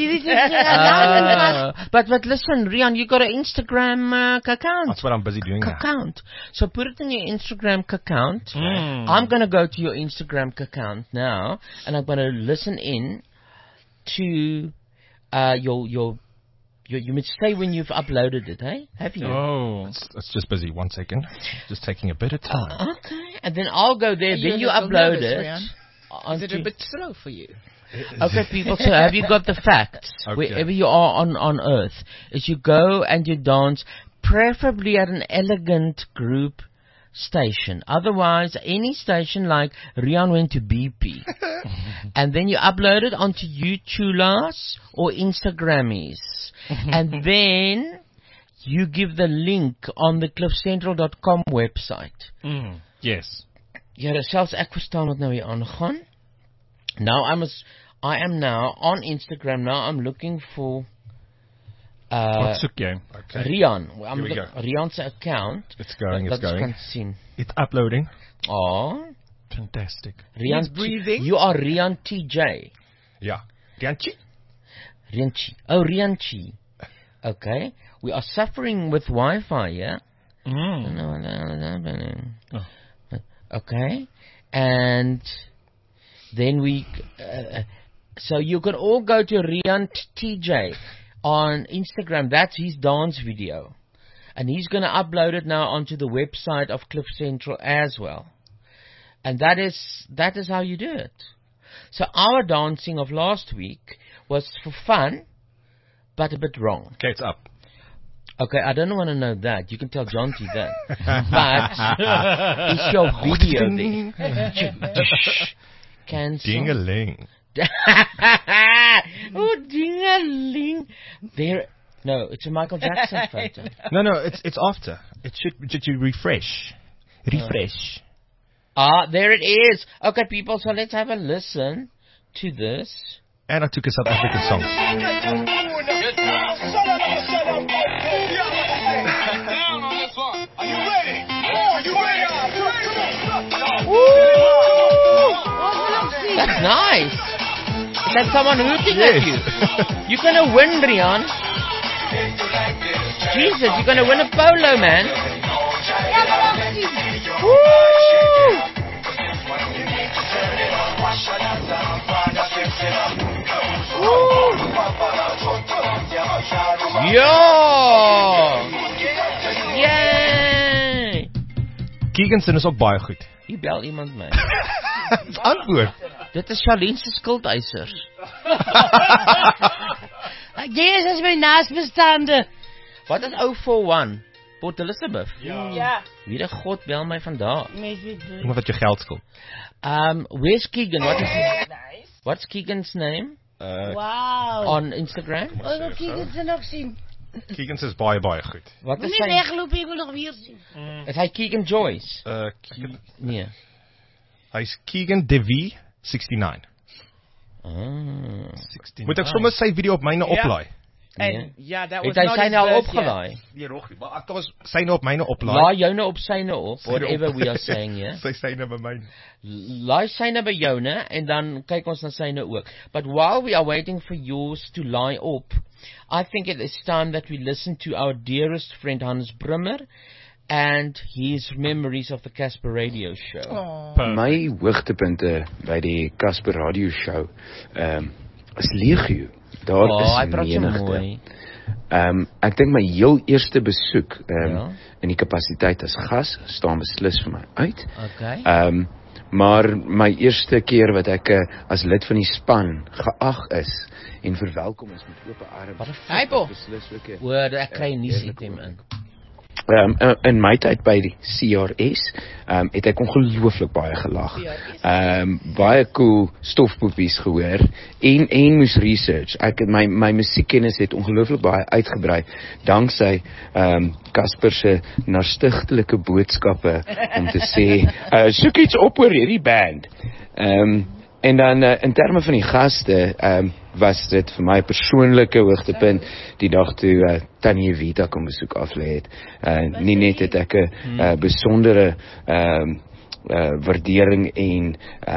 But listen, Rian, you got an Instagram account. That's what I'm busy doing now. Account. So put it in your Instagram account. I'm gonna go to your Instagram account now, and I'm gonna listen in to your. You must say when you've uploaded it, eh? Have you? Oh. It's just busy. 1 second. Just taking a bit of time. Okay. And then I'll go there. Then you upload it. Is it a bit slow for you? Okay, people. So have you got the facts? Okay. Wherever you are on Earth, is you go and you dance, preferably at an elegant group station. Otherwise, any station like Rian went to BP. And then you upload it onto YouTulas or Instagrammies. And then you give the link on the cliffcentral.com website. Yes. Ja, selfs ek verstaan wat nou hier aangaan. Now I am now on Instagram now. I'm looking for Wat soek jy? Okay. Rian. Here we go. Rian's account. It's going, it's Dat going. kan sien. It's uploading. Oh, Fantastic. Rian. He's breathing. You are Rian TJ. Ja. Rianchi. Rianchi. Oh, Rianchi. Okay. We are suffering with Wi-Fi, yeah? Okay. And then we... so you can all go to Rian TJ on Instagram. That's his dance video. And he's going to upload it now onto the website of Cliff Central as well. And that is how you do it. So our dancing of last week was for fun, but a bit wrong. Okay, it's up. Okay, I don't want to know that. You can tell John T that. But is your video there? Cancel. Ding-a-ling. Oh, ding-a-ling. There. No, it's a Michael Jackson photo. No, it's after. It should you refresh. Refresh. There it is. Okay, people, so let's have a listen to this. And I took a South African song. That's nice. Is that someone hooting at you? You're gonna win, Rian. Jesus, you're gonna win a polo, man. Woo! Ja! Yay! Keeganson is ook baie goed. Hier bel iemand my. Antwoord. Dit is Charlene se skuldeisers. Jy is as my naasbestaande. Wat is 041? Port Elizabeth? Ja. Wie de God bel my vandaag? Iemand wat jou geld skuld. Where's Keegan? What is his, Nice. what's Keegan's name? Wow. On Instagram? Wil Keegan se nog sien? Keegan's is baie goed. Wat is Moenie sy? wegloop, ek wil nog weer sien. Is hy Keegan Joyce? Nee. Hy's Keegan Devi 69. Moet ek sommer sy video op myne oplaai? En ja, dat was Het hy not syne his al birth opgelaai? Nee, Rogie, maar ek was syne op myne oplaai. Laai joune op syne op, whatever we are saying, yeah? Sy syne by myne. Laai syne by joune, en dan kyk ons na syne ook. But while we are waiting for yours to lie op, I think it is time that we listen to our dearest friend Hans Brummer and his memories of the Casper Radio Show. My hoogtepunte by die Casper Radio Show is legio. Daar hy is praat so menigte. mooi. Ek dink my heel eerste besoek Ja. in die kapasiteit as gas staan beslis vir my uit. Okay. Maar my eerste keer wat ek as lid van die span geag is en verwelkom is met oop arms. Hy bo. Beslis ook 'n Hoor, ek kry nie item in. in my tyd by die CRS het ek ongelooflik baie gelag. Baie cool stofpoepies gehoor en moes research. My musiekkennis het ongelooflik baie uitgebrei danksy Casper se nastigtelike boodskappe om te sê soek iets op oor hierdie band. En dan in terme van die gaste, was dit vir my 'n persoonlike hoogtepunt die dag toe Tannie Evita kom besoek aflê het. Nie net het ek 'n besondere waardering en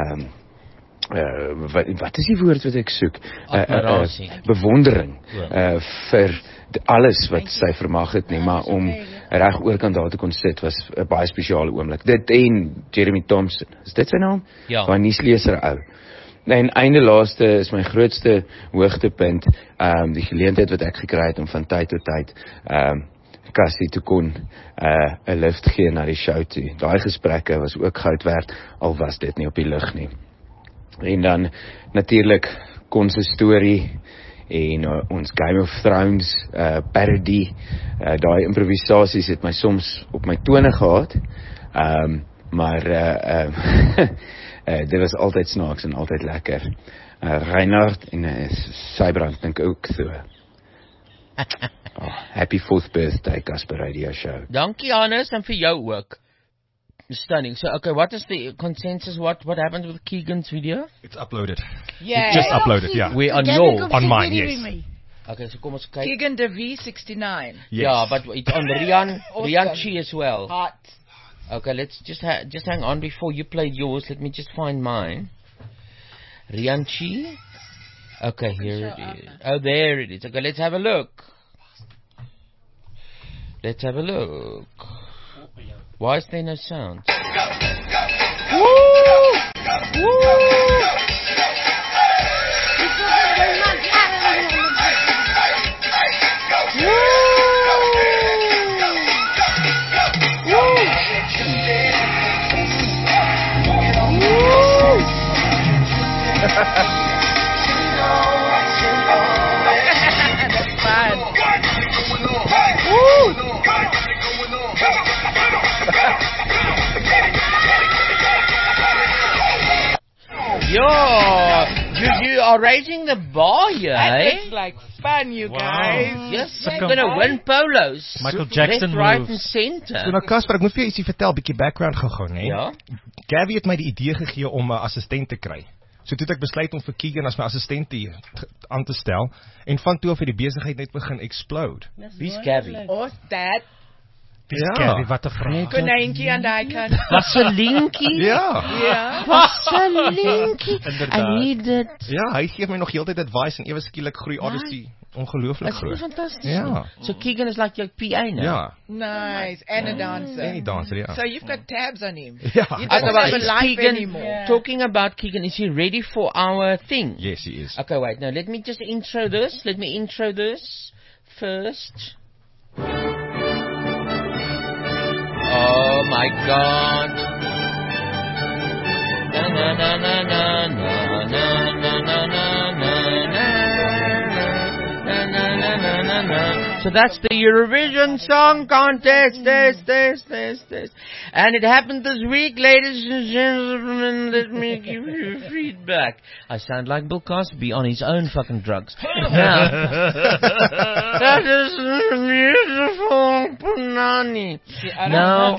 wat is die woord wat ek soek? Bewondering vir alles wat sy vermag het nie, maar om reg oorkant daar te kon sit was 'n baie spesiale oomblik. Dit en Jeremy Thompson, is dit sy naam? Ja. Van nuusleser ou. En einde laaste is my grootste hoogtepunt, die geleentheid wat ek gekry het om van tyd tot tyd Cassie toe kon 'n lift gee na die show toe. Daai gesprekke was ook goud werd, al was dit nie op die lug nie. En dan natuurlik kon se storie en ons Game of Thrones parody, daai improvisasies het my soms op my tone gehad, maar dit was altyd snaaks en altyd lekker. Reinhard en Sybrand dink ook so. Happy 4th birthday, Casper Radio Show. Dankie Hannes, en vir jou ook. Stunning. So, okay, what is the consensus? What happened with Keegan's video? It's uploaded. Yeah. It's just uploaded, yeah. We're on your... On mine, yes. Okay, so kom ons kyk. Keegan de V69. Yes. Yeah, but it's on Rian Chi as well. Hot. Okay, let's just hang on before you play yours. Let me just find mine. Rian Chi. Okay, here it is. Oh, there it is. Okay, let's have a look. Let's have a look. Why is there no sound? Woo! Woo! That's fun. You are raising the bar here, eh? It's like fun, you guys. Yes, you're gonna win polos. Michael Jackson left, right moves. and center. So nou Casper, ek moet vir jou ietsie vertel, bietjie background gegaan, hè? Ja. Gabby het my die idee gegee om 'n assistent te kry. So toe het ek besluit om vir Keegan as my assistent aan te stel en van toe af het die besigheid net begin explode. Wie's Gabby? Oh, that. Ja. Wat 'n vraag. Konijntjie aan daai kant. Vasselinkie? Ja. Ja. Vasselinkie. I need it. Ja, hy gee my nog heeltyd advice en ewe skielik groei Odyssey ongelooflik That's groot. fantastic. Ja. So Keegan is like your PA now. Ja. Nice. And a dancer. En die danser, ja. So you've got tabs on him. Ja. You don't have a life Keegan, anymore. talking about Keegan, is he ready for our thing? Yes, he is. Okay, wait, now let me just intro this. Let me intro this first. Oh my God. Na na na na na na na na na na na. So that's the Eurovision Song Contest. This. And it happened this week, ladies and gentlemen. Let me give you feedback. I sound like Bill Cosby on his own fucking drugs. Now, that is beautiful, Punani. Now,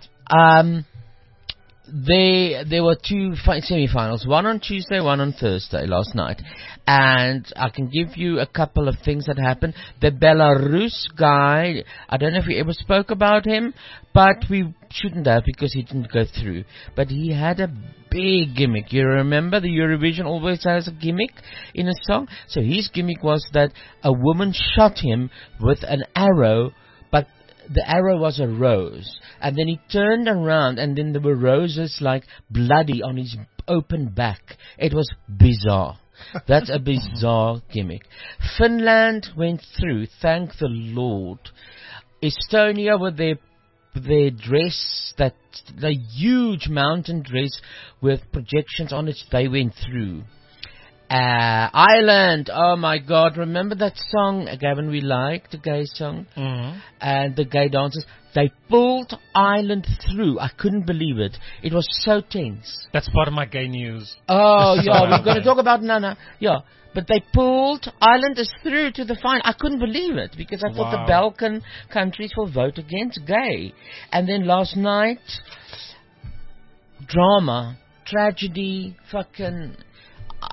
there were two semi-finals, one on Tuesday, one on Thursday last night, and I can give you a couple of things that happened. The Belarus guy, I don't know if we ever spoke about him, but we shouldn't have because he didn't go through. But he had a big gimmick. You remember the Eurovision always has a gimmick in a song? So his gimmick was that a woman shot him with an arrow, but the arrow was a rose. And then he turned around and then there were roses like bloody on his open back. It was bizarre. That's a bizarre gimmick. Finland went through, thank the Lord. Estonia with their dress, the huge mountain dress with projections on it, they went through. Ireland, oh my God, remember that song, Gavin, we liked, the gay song? Mm-hmm. And the gay dancers, they pulled Ireland through. I couldn't believe it. It was so tense. That's part of my gay news. Oh, yeah, we're going to talk about Nana. Yeah, but they pulled Ireland is through to the final. I couldn't believe it because I thought the Balkan countries will vote against gay. And then last night, drama, tragedy, fucking...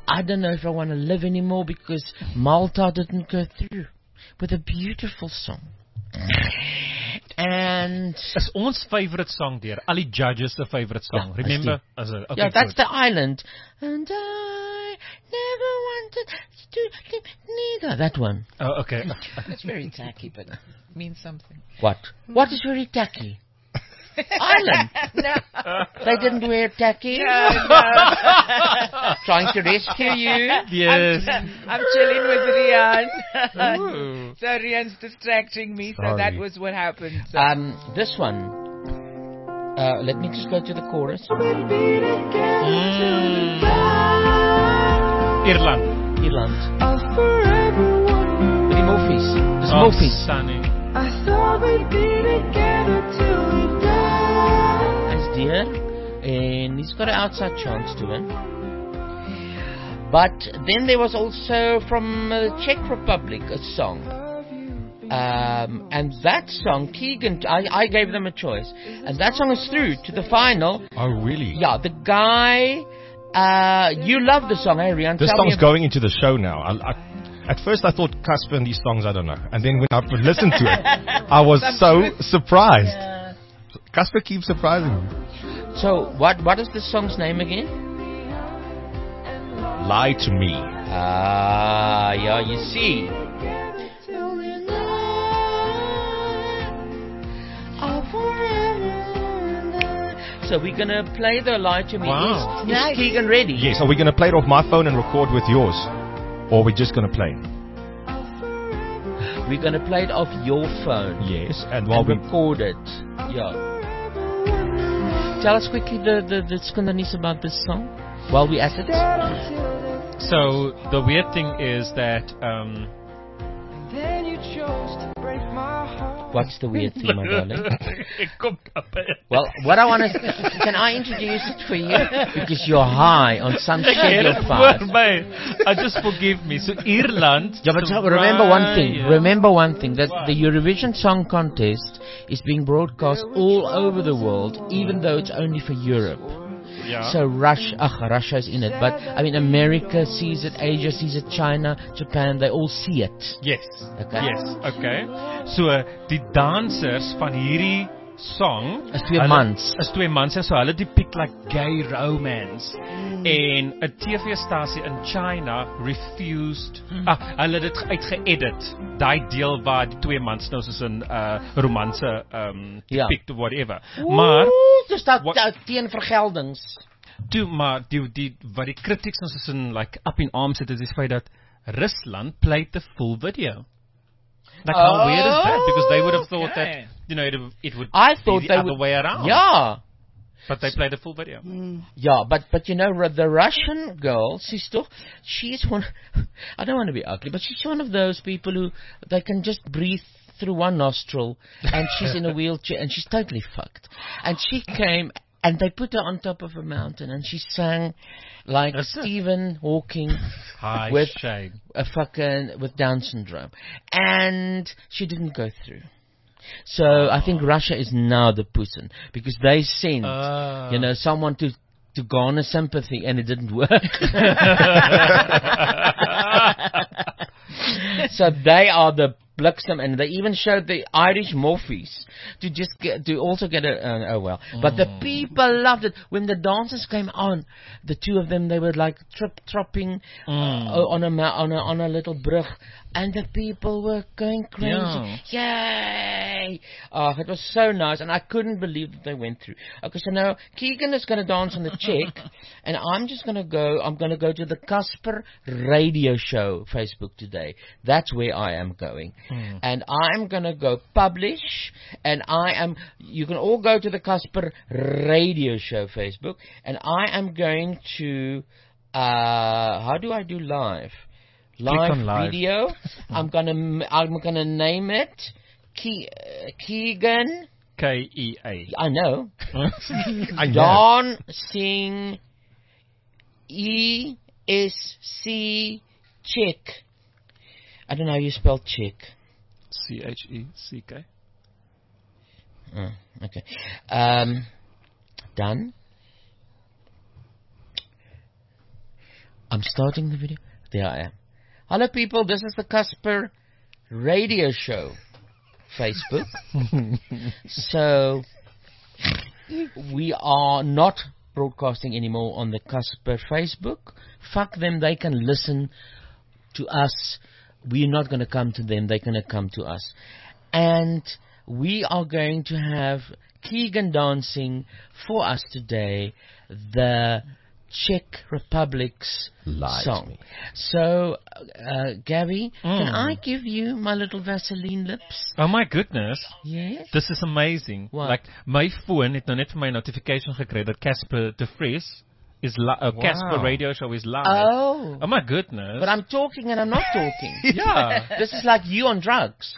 I don't know if I want to live anymore because Malta didn't go through with a beautiful song. And is ons favorite song there. Al die judges' favorite song. Ja, Remember? okay, Yeah, that's the island. And I never wanted to live neither. That one. Oh, okay. It's very tacky, but means something. What? What is very tacky? Island. No. They didn't wear tacky. No. Trying to rescue you. Yes. I'm chilling with Rian. Ooh. So Rian's distracting me, so Sorry. that was what happened. So. This one. Let me just go to the chorus. Ierland. Ierland. The Morphees. The Morphees. Sunny. As dear, and he's got an outside chance to win. But then there was also from the Czech Republic a song. And that song, Keegan, I gave them a choice. And that song is through to the final. Oh, really? Yeah, the guy, you love the song, eh, Rian? This Tell me song's going into the show now. At first I thought Casper and these songs, I don't know. And then when I listened to it, I was so surprised. Casper keeps surprising me. So, what is the song's name again? Lie to Me. Yeah, you see. So we're gonna play the Lie to Me. Wow. Is Keegan ready? Yes, are we going to play it off my phone and record with yours? Or are we just going to play? We're gonna play it off your phone. Yes, and while we record it. Yeah. Tell us quickly the Skandanies about this song while we at it. So the weird thing is that what's the weird thing, my darling? Well, what I want to... Can I introduce it for you? Because you're high on some schedule fast. Just forgive me. So Ierland... Yeah, but remember one thing. Remember one thing. That the Eurovision Song Contest is being broadcast all over the world, even though it's only for Europe. Yeah. So Russia's in it. But, I mean, America sees it, Asia sees it, China, Japan, they all see it. Yes. Okay. Yes. Okay. So die dansers van hierdie song is 2 mans. Is 2 mans, so hulle depict like gay romance. En 'n TV-stasie in China refused. Hulle het dit uitgeedit. Daai deel waar die 2 mans nou soos 'n romanse depict of whatever. Maar dis dat teen vergeldings. Maar die wat die critics nou soos in like up in arms het is die feit dat Rusland played the full video. Like how weird is that? Because they would have thought that, you know, it would be the other way around. Yeah. But they played the full video. Yeah, but you know, the Russian girl, she's one, I don't want to be ugly, but she's one of those people who, they can just breathe through one nostril, and she's in a wheelchair, and she's totally fucked. And she came, and they put her on top of a mountain, and she sang like Stephen Hawking with with Down syndrome, and she didn't go through. So I think Russia is now the Putin, because they sent, you know, someone to garner sympathy, and it didn't work. So they are the Bliksem, and they even showed the Irish Morphees to also get a oh well. But the people loved it when the dancers came on. The 2 of them, they were like tropping on a little brug, and the people were going crazy. Yay! It was so nice, and I couldn't believe that they went through. Okay, so now Keegan is going to dance on the Czech, and I'm going to go to the Casper Radio Show Facebook today. That's where I am going. And I'm going to go publish, and you can all go to the Casper Radio Show Facebook, and I am going to, how do I do live? Live video. I'm gonna name it Keegan. K-E-A. I know. Dancing ESC Czech. I don't know how you spell Czech. C-H-E-C-K. Okay. Done. I'm starting the video. There I am. Hello people, this is the Casper Radio Show. Facebook. So, we are not broadcasting anymore on the Casper Facebook. Fuck them, they can listen to us. We're not going to come to them, they're going to come to us. And we are going to have Keegan dancing for us today, the Czech Republic's song. So, Gabby, can I give you my little Vaseline lips? Oh my goodness. Yes. This is amazing. What? Like, my phone het nou net vir my notification gekry dat Casper de Vries is Casper Radio Show is live. Oh. Oh my goodness. But I'm talking and I'm not talking. Yeah. This is like you on drugs.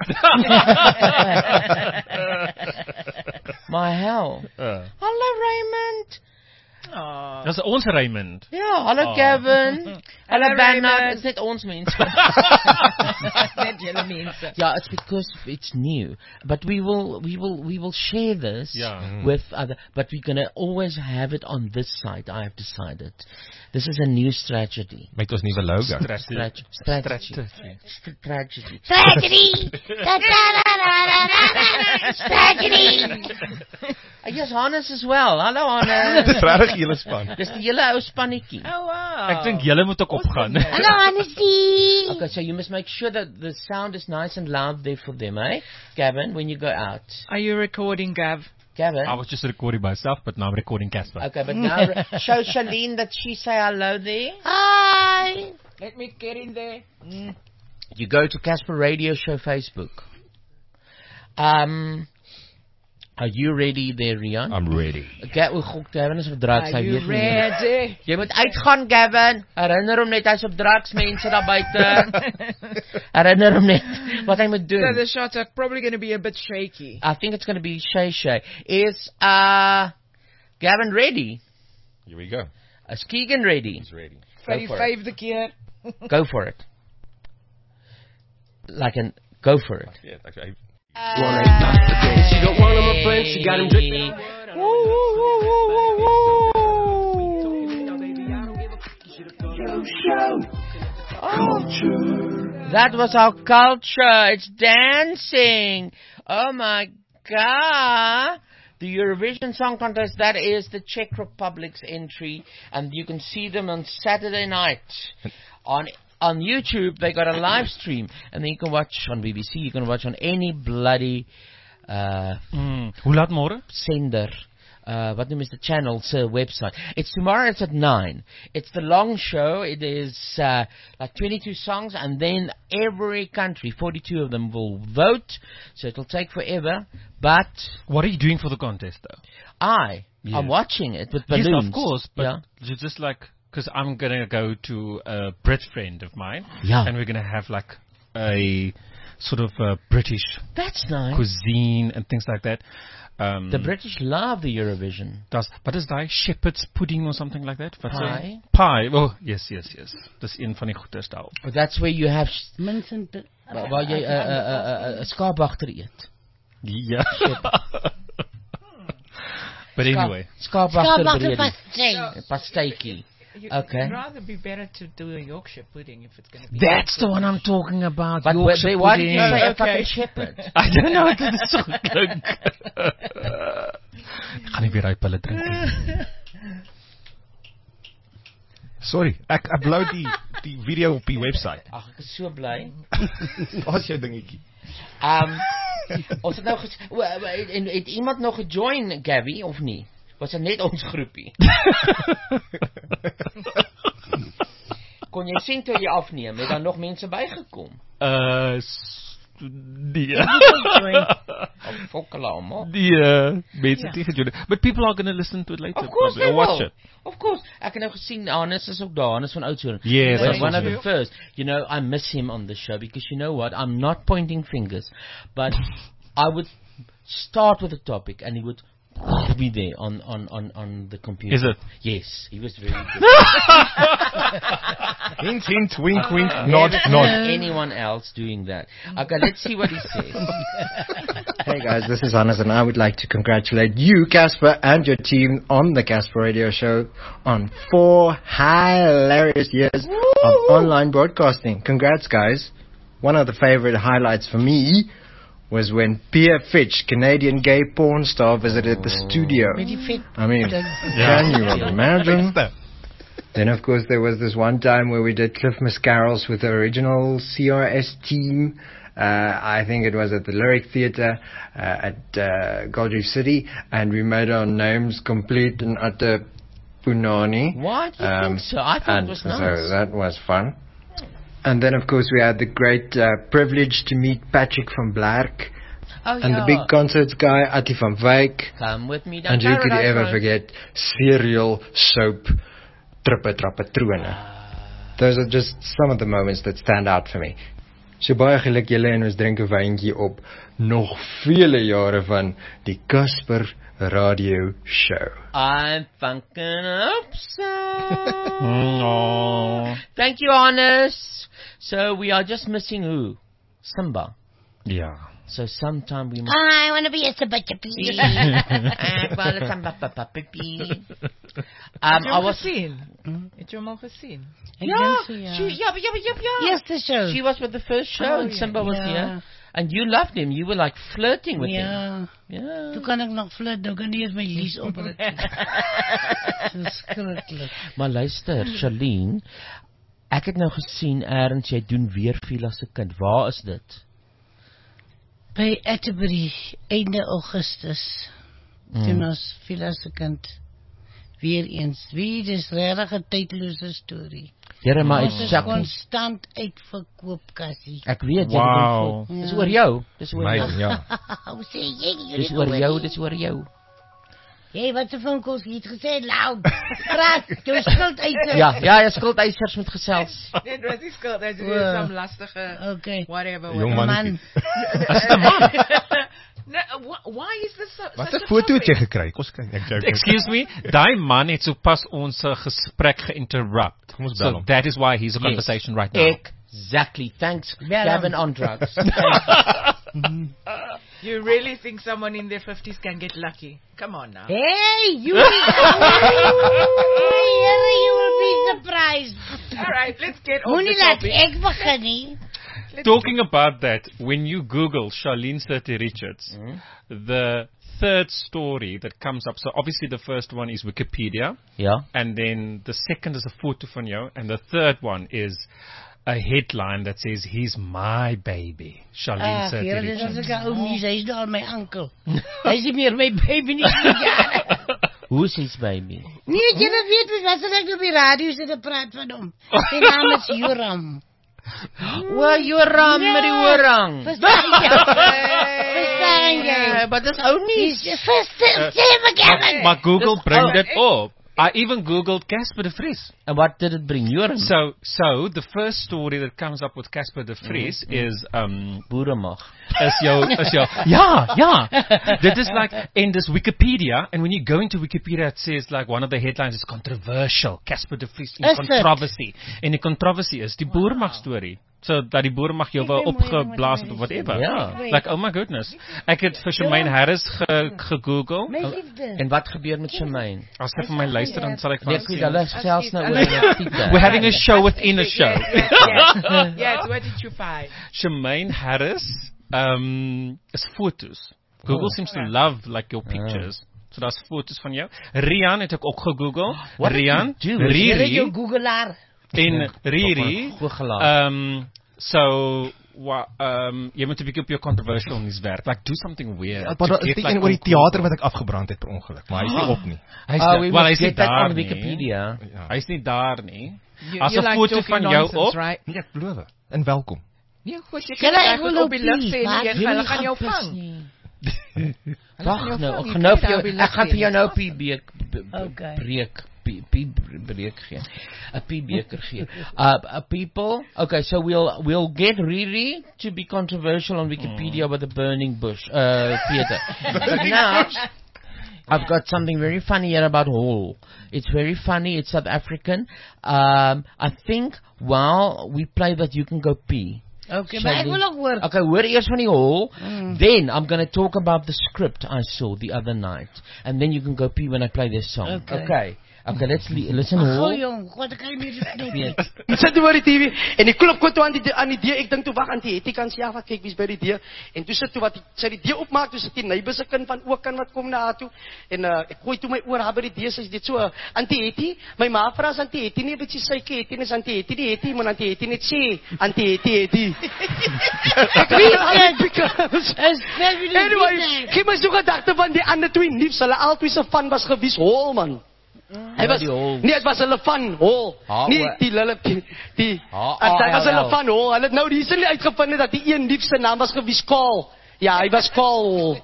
My hell. Hallo Raymond. Dat is ons Raymond. Ja, hallo Gavin. Hallo Bernard. It's net ons mense. Net julle mense. Yeah, it's because it's new. But we will share this with other. But we're gonna always have it on this side. I have decided. This is a new strategy. Met ons nuwe logo. Strategy. Strategy. Yes, Hannes as well. Hallo Hannes. Dis regtig julle span. Dis die hele ou spannetjie. Oh wow. Ek dink julle moet ook opgaan. Hallo Hannesie. Okay, so you must make sure that the sound is nice and loud there for them, eh? Gavin, when you go out. Are you recording, Gav? Gavin? I was just recording myself, but now I'm recording Casper. Okay, but now show Charlene that she say hello there. Hi. Let me get in there. You go to Casper Radio Show Facebook. Are you ready there, Rian? I'm ready. Gavin is op drugs. Are you ready? Jy moet uitgaan, Gavin. Herinner hom net hy's op drugs, mense daar buite. Herinner hom net wat hy moet doen. So the shots are probably going to be a bit shaky. I think it's going to be shay. Is Gavin ready? Here we go. Is Keegan ready? He's ready. Go for it. 35 keer. Go for it. Go for it. Yeah, actually. She got one of my friends, she got him dripping. Culture. That was our culture. It's dancing. Oh my God. The Eurovision Song Contest, that is the Czech Republic's entry, and you can see them on Saturday night on YouTube. They got a live stream, and then you can watch on BBC. You can watch on any bloody Hoe laat môre? Sender. What name is the channel's website? It's tomorrow. It's at 9. It's the long show. It is like 22 songs, and then every country, 42 of them, will vote. So it'll take forever. But what are you doing for the contest, though? I'm watching it with balloons. Yes, of course. But it's just like, because I'm gonna go to a Brit friend of mine, and we're gonna have like a sort of British that's nice cuisine and things like that. The British love the Eurovision. Wat is daai shepherd's pudding or something like that? Pie. Pie. Oh, yes. Dis een van die goeders daar. That's where you have Minstens waar jy 'n skaapwagter eet. Ja. But anyway. Skaapwagter pasteitjie. Okay. It'd rather be better to do a Yorkshire pudding if it's going to be. That's the one I'm talking about. But Yorkshire why did pudding. you say a fucking shepherd? I don't know. Dit is so klink. Ek gaan nie weer uit pille drink nie. Sorry, ek upload die video op die website. Ag, ek is so bly. Daar's jou dingetjie. Ons het nou het iemand nog gejoin, Gabby, of nie? Was dit net ons groepie? Kon jy sien toe jy afneem, het dan nog mense bygekom? Nee. Fokkelama. Nee, mense het nie gejoin. But people are going to listen to it later. Of course they watch will. It. Of course. Ek het nou gesien, Hannes is ook daar, Hannes van Oudtshoorn. Yes, that's one of the first. You know, I miss him on the show because you know what? I'm not pointing fingers, but I would start with a topic and he would to be there on the computer. Is it? Yes, he was very good. Hint, hint, wink, wink, nod, nod. Anyone else doing that? Okay, let's see what he says. Hey guys, this is Hannes and I would like to congratulate you, Casper, and your team on the Casper Radio Show on 4 hilarious years of online broadcasting. Congrats, guys. One of the favorite highlights for me was when Pierre Fitch, Canadian gay porn star, visited the studio. I mean, can you imagine? Then, of course, there was this one time where we did Cliff Mascarols with the original CRS team. I think it was at the Lyric Theatre at Gold Reef City, and we made our names complete and utter punani. What? You think so? I thought it was nice. So that was fun. And then, of course, we had the great privilege to meet Patrick van Blerk. And the big concerts guy, Atti van Wyk. Come with me down And who could Paradise ever Road. forget Serial Soap Trippe Trappatrone. Those are just some of the moments that stand out for me. So baie geluk julle en ons drink 'n wyntjie op nog vele jare van die Casper Radio Show. I'm funkin' up so. Thank you, Honest. So we are just missing who? Simba. Yeah. So sometime we must... I want to be a Sabachapi. Ek wil 'n Simba papapi. Het jy I hom was... gesien? Het jy hom al gesien? Yeah, Yes, the show. She was with the first show and Simba was here. And you loved him. You were like flirting with him. Ja. Toen kan ik nog flirten. Dan kan ik eerst mijn lies oprikken. Verschrikkelijk. Maar luister, Charlene, ek het nou gesien Ernst, jy doen weer veel as 'n kind. Waar is dit? Bij Atterbury, einde Augustus. Toen was veel as 'n kind. Weer eens. Wie, dit is regtig 'n tydlose storie. Here, maar Ons is constant uitverkoop, Cassie. Ek weet, jy Wow. Dis oor jou. Dis oor jou. Ja. Hoe sê jy? Dis oor jou, dis oor jou. Jy, wat se van kos jy het gesê, loud. Praat, jou skuld Ja, skuldeisers moet gesels. Dit was nie skuld, dit is some lastige, okay. whatever. Jong man. As 'n man. No, why is this Wat such 'n foto het jy gekry? Kom kyk. Ek joke. Excuse me, daai man het sopas ons gesprek geïnterrupt. Kom ons bel So hom. that is why he's a conversation right now. Exactly. Thanks, Gavin on drugs. You really think someone in their 50s can get lucky? Come on now. Hey, you will be surprised. All right, let's get on Moenie the laat topic. ek begin nie. Talking about that, when you Google Charlene Surte Richards, the third story that comes up, so obviously the first one is Wikipedia, and then the second is a foto van jou, and the third one is a headline that says, "He's my baby," Charlene Surte Here, dis as Richards. ek ou mens, hy's nou al my uncle. Hy's nie meer my baby nie. Who's his baby? Nee, jy weet wat ek op die radio sit en praat van hom. Sy naam is Joram. Well, Joram met die orang. Verstaan jy? Maar dis ou nie. Maar Google bring dit op. I even Googled Casper de Vries. And what did it bring? Joram? So the first story that comes up with Casper de Vries is Boeremag. Is jou ja. Dit is like in this Wikipedia, and when you go into Wikipedia it says like one of the headlines is controversial. Casper de Vries in controversy. En die controversy is die Boeremag storie. So dat die Boeremag jou wel opgeblaas het of whatever. Like, oh my goodness. Ek het vir Shemaine Harris gegoogel. En wat gebeur met Shemaine? As jy vir my luister dan sal ek vir We're having a show within a show. Yes, what did you find? Shemaine Harris is fotos. Google seems to love like your pictures. So daar's fotos van jou. Rian het ek ook gegoogel. Rian, Riri. Jou Googelaar. En Riri. Jy moet 'n bietjie op jou controversial nuus werk. Like do something weird. Maar daar is die een oor die teater wat ek afgebrand het per ongeluk, maar hy is nie op nie. Hy's nie daar nie. Wikipedia. Hy's nie daar nie. As 'n foto van jou op. Nee, ek beloof. En welkom. Nee, goed, jy kan ek op die lig sê en hulle gaan jou vang. Wag nou, ek gaan vir jou nou breek gee. 'n beker gee. People, okay, so we'll get Riri to be controversial on Wikipedia with the burning bush, Peter. But now I've got something very funny here about Hall. It's very funny. It's South African. I think while we play that, you can go pee. Okay, maar ek wil ook hoor. Okay, hoor eers van die Hall. Then I'm going to talk about the script I saw the other night. And then you can go pee when I play this song. Okay, let's listen Hall. Jong, wat kan jy nie doen? Sit toe oor die TV en die klop toe aan die deur. Ek dink toe wag aan die Hetty kan sê wat kyk wie's by die deur. En toe sit toe wat sy die deur oopmaak, toe sit die neighbor se kind van ook kan wat kom na haar toe. En ek gooi toe my oor haar by die deur, sy dit so Auntie Hetty, my ma vra as Auntie Hetty nie bietjie syke Hetty is Auntie Hetty die Hetty, maar Auntie Hetty net sê Auntie Hetty. Ek weet because anyway, gee my so gedagte van die ander twee nuus, hulle albei se van was gewies hol man. Hy was nee, dit was hulle van hol. Nie die lilip die dit was hulle van hol. Hulle het nou hiersin uitgevind dat die een lief se naam was gewies Kaal. Ja, hy was Kaal.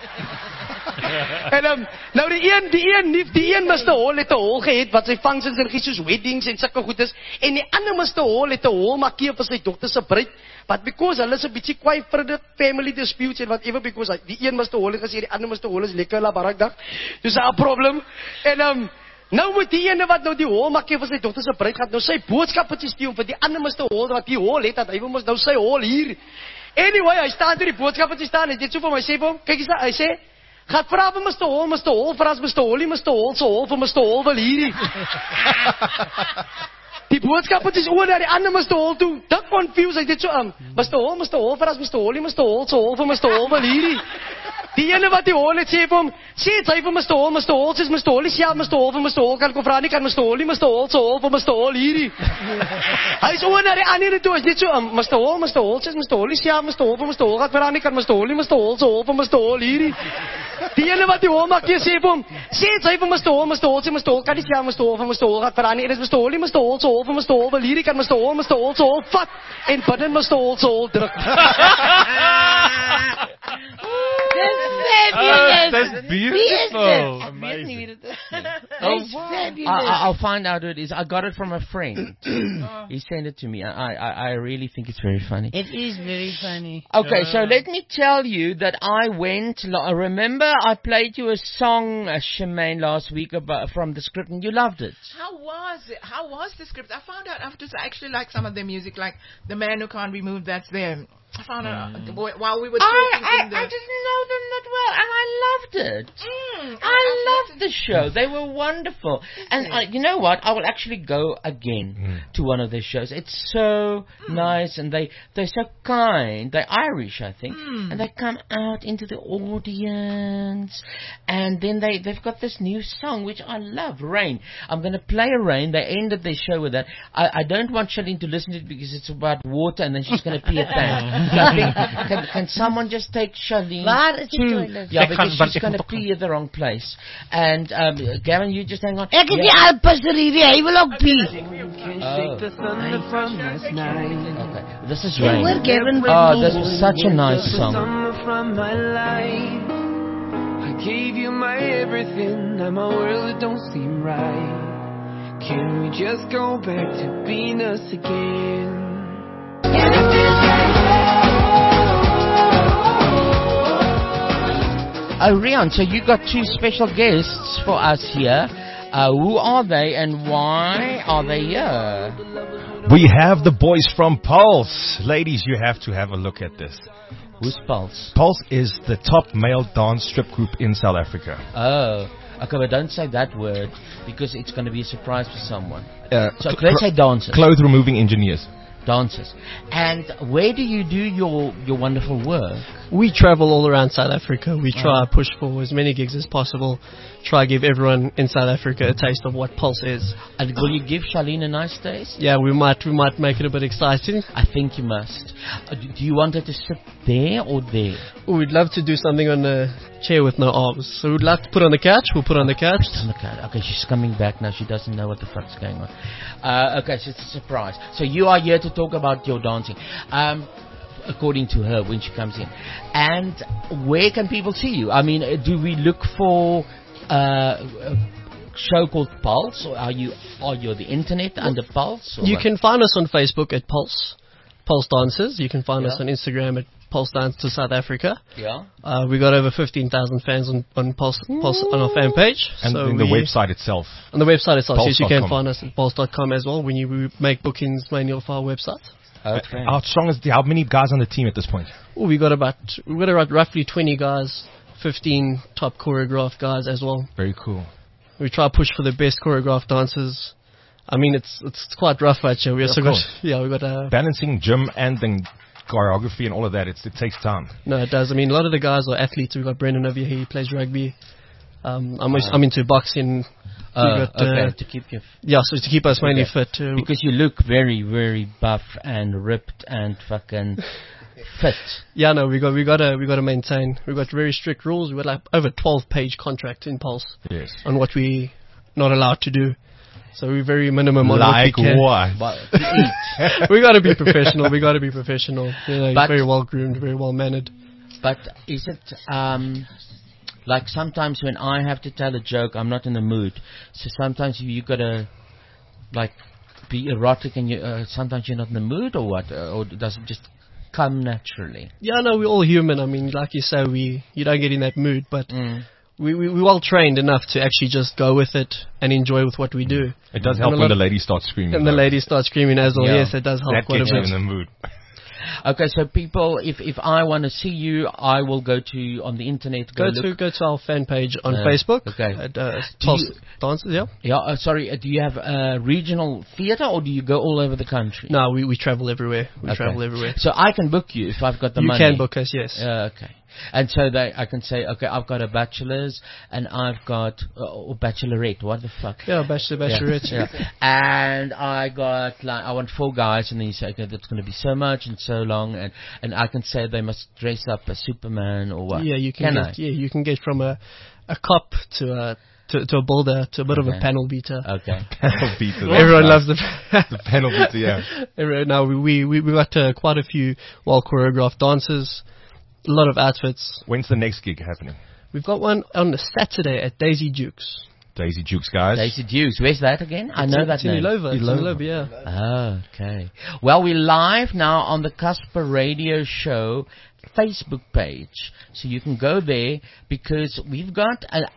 En nou die een Mr. Hall het 'n hol gehad wat sy functions en soos weddings en sulke goedes en die ander Mr. Hall het 'n hol markeer vir sy dogter se bruid. But because hulle is 'n bietjie kwaai vir die family disputes and whatever because die een Mr. Hall het gesê die ander Mr. Hall is lekker la barakdag. Dis 'n probleem. En nou moet die ene wat nou die hol maak vir sy dogter se bruid gaan nou sy boodskappies stuur vir die ander Mr. Hall wat die hol het dat hy mos nou sy hol hier. Anyway, hy staan deur die boodskappies staan en dit so vir my sê vir hom, kyk hy sê gaan vra vir Mr. Hall vir as Mr. Hall, Mr. Hall se hol vir Mr. Hall wil hierdie. Die boodskappies oor na die ander Mr. Hall toe. Dit confuse hy dit so Mr. Hall vir as Mr. Hall se hol vir Mr. Hall wil hierdie. Die ene wat die hol het sê vir hom, sê hy vir Mr. Hall sê Mr. Hall is ja Mr. Hall vir Mr. Hall kan vra nie kan Mr. Hall se hol vir Mr. Hall hierdie. Hy is oor na die ander toe, is dit so Mr. Hall sê Mr. Hall is ja Mr. Hall vir Mr. Hall kan vra nie kan Mr. Hall se hol vir Mr. Hall hierdie. Die ene wat die hol maak sê vir hom, sê hy vir Mr. Hall sê Mr. Hall kan nie ja Mr. Hall vir Mr. Hall kan vra nie, dit is Mr. Hall se hol vir Mr. Hall wil hierdie kan Mr. Hall se hol vat en binne Mr. Hall se hol druk. That's beautiful. Amazing. I'll find out who it is. I got it from a friend. He sent it to me. I really think it's very funny. It is very funny. Okay, so let me tell you that I went. Remember, I played you a song, Shemaine, last week from the script, and you loved it. How was it? How was the script? I found out after I actually like some of the music, like The Man Who Can't Be Moved. That's them. I found out while we were talking. I didn't know them that well, and I loved it. I loved the show. They were wonderful. And you know what? I will actually go again to one of their shows. It's so nice, and they're so kind. They're Irish, I think, and they come out into the audience, and then they've got this new song which I love, Rain. I'm going to play Rain. They ended their show with that. I don't want Charlene to listen to it because it's about water, and then she's going to pee at that. So I think, can someone just take Charlene to... Yeah, because she's going to pee at the wrong place. And Gavin, you just hang on. Ek het die alpasser hier, hy wil ook pee. Okay, this is Rain. This was such a nice song. I gave you my everything, now my world it don't seem right. Can we just go back to being us again? Rian, so you got two special guests for us here. Who are they and why are they here? We have the boys from Pulse. Ladies, you have to have a look at this. Who's Pulse? Pulse is the top male dance strip group in South Africa. Oh, okay, but don't say that word because it's going to be a surprise for someone. So let's say dancers. Clothes removing engineers. Dancers. And where do you do your wonderful work? We travel all around South Africa. We try to push for as many gigs as possible. Try to give everyone in South Africa a taste of what Pulse is. And will you give Charlene a nice taste? Yeah, we might make it a bit exciting. I think you must. Do you want her to sit there or there? We'd love to do something on a chair with no arms. So we'd like to put on the couch. We'll put on the couch. On the couch. Okay, she's coming back now. She doesn't know what the fuck's going on. Okay, so it's a surprise. So you are here to talk about your dancing. According to her when she comes in. And where can people see you? I mean, do we look for a show called Pulse, or are you on the internet under Pulse? You can find us on Facebook at Pulse Dancers. You can find us on Instagram at Pulse Dance to South Africa. Yeah. We got over 15,000 fans on Pulse on our fan page. And so in the website itself. On the website itself, yes, you can Pulse.com. find us at pulse.com as well when you make bookings mainly off our website. Okay. How many guys on the team at this point? Oh, we got around roughly 20 guys, 15 top choreographed guys as well. Very cool. We try to push for the best choreographed dancers. I mean, it's quite rough right here. We also got we got balancing gym and then choreography and all of that. It takes time. No, it does. I mean, a lot of the guys are athletes. We've got Brendan over here. He plays rugby. I'm into boxing. Okay, to keep you. So to keep us mainly fit. Because you look very, very buff and ripped and fucking fit. Yeah, no, we got to maintain. We've got very strict rules. We've got like over 12-page contract in Pulse. Yes. On what we not allowed to do. So we're very minimum on like what we can. What? We got to be professional. We got to be professional. You know, very well groomed, very well mannered. But is it like sometimes when I have to tell a joke, I'm not in the mood. So sometimes you gotta like be erotic, and sometimes you're not in the mood, or what? Or does it just come naturally? Yeah, no, we're all human. I mean, like you say, you don't get in that mood, but. We're well trained enough to actually just go with it and enjoy with what we do. It does help when the ladies start screaming. And the ladies start screaming as well. Yeah. Yes, it does help that quite a bit. That gets you in the mood. Okay, so people, if I want to see you, I will go to on the internet. Go to our fan page on Facebook. Okay. At Pulse Dances. Yeah. Yeah. Sorry. Do you have a regional theatre, or do you go all over the country? No, we travel everywhere. We travel everywhere. So I can book you if I've got the money. You can book us, yes. Okay. And so I can say, okay, I've got a bachelor's and I've got or bachelorette. What the fuck? Yeah, bachelorette. Yeah. And I want 4 guys, and then you say, okay, that's going to be so much and so long, and I can say they must dress up as Superman or what? Yeah, you can. You can get from a cop to a builder to a bit of a panel beater. Okay. Panel beater. Everyone loves the panel beater. Yeah. Now we got quite a few well choreographed dancers. A lot of outfits. When's the next gig happening? We've got one on the Saturday at Daisy Dukes. Daisy Dukes, guys. Daisy Dukes. Where's that again? I know that name. It's in Ilova, yeah. Oh, okay. Well, we're live now on the Casper Radio Show Facebook page. So you can go there because we've got a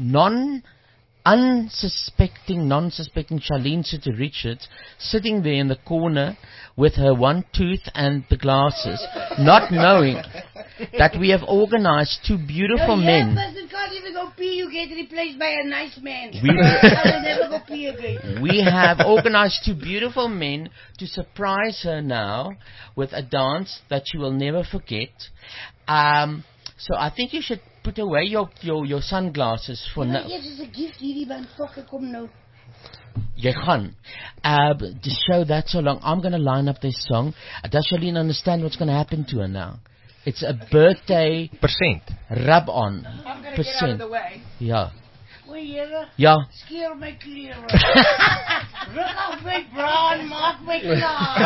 non-suspecting Charlene City Richards sitting there in the corner with her one tooth and the glasses, not knowing that we have organized 2 beautiful men. person can't even go pee, you get replaced by a nice man. I will never go pee again. We have organized 2 beautiful men to surprise her now with a dance that she will never forget. So I think you should put away your sunglasses for now. Yes, it's a gift hierdie man fokke kom nou. Jy gaan. To show that so long, I'm going to line up this song. Does Charlene understand what's going to happen to her now? It's a birthday rub on. I'm going to get out of the way. Yeah. Oei, Here. Ja. Skeer my klere. Ruk af my bra en maak my klaar.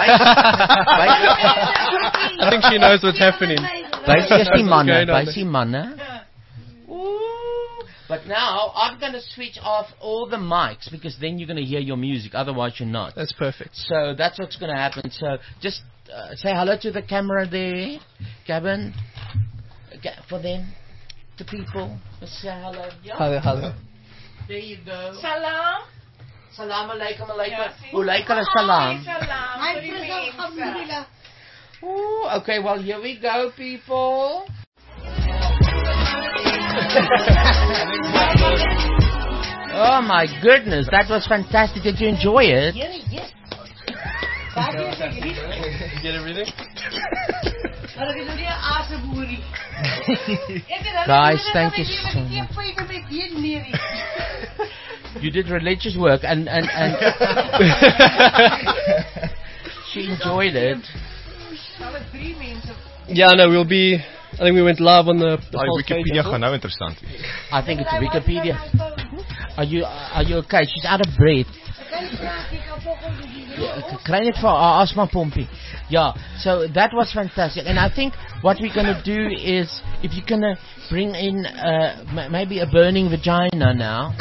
I think she knows what's happening. By manne. But now I'm going to switch off all the mics because then you're going to hear your music. Otherwise, you're not. That's perfect. So that's what's going to happen. So just say hello to the camera there, Gavin. For them, the people. Just say hello. Yeah. Hello. There you go. Salam. Salam alaikum alaikum. Ulaikum salam. Salam. Ooh, okay, well, here we go, people. Oh my goodness, that was fantastic. Did you enjoy it? Yes. You get everything? Guys, thank you so much. You did religious work and she enjoyed it. Yeah, no, we'll be. I think we went live on the Wikipedia gaan nou interessant. I think it's Wikipedia. Are you okay? She's out of breath. Kry net vir haar asma pompie. Yeah, so that was fantastic. And I think what we're going to do is, if you're going to bring in maybe a burning vagina now,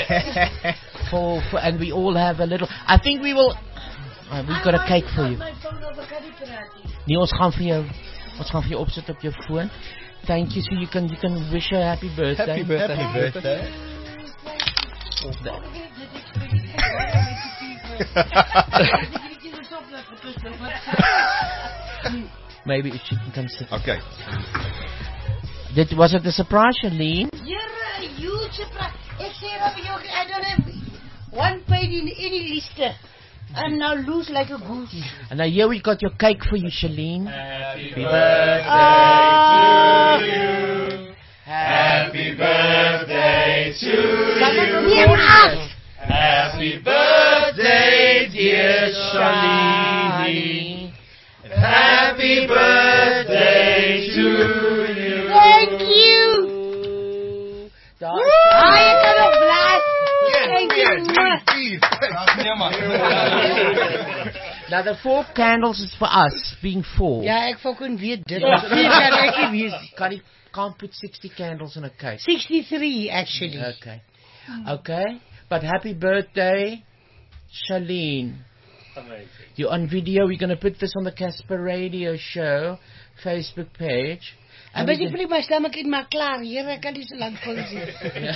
and we all have a little. I think we will. We've got a cake for you. Nee, ons gaan vir jou. Ons gaan vir jou opsit op jou foon. Thank you, so you can wish her happy birthday. Happy birthday. Happy birthday. Maybe if she can come sit. Okay. Was it a surprise, Charlene? Yeah, a huge surprise. I don't have one penny in any list. I'm now loose like a goose. And now here we got your cake for you, Charlene. Happy birthday to you. Happy birthday to you. Happy birthday, dear Charlene. Happy birthday to you. Thank you. I kan nog blij. Thank you. Now the 4 candles is for us, being 4. Ja, ek fucking weet dit. Can't put 60 candles in a cake. 63 actually. Okay. But happy birthday, Charlene. Amazing. You're on video. We're going to put this on the Casper Radio Show Facebook page. En basically my stomach in my klaar. Hier ek kan nie so lank vol sit.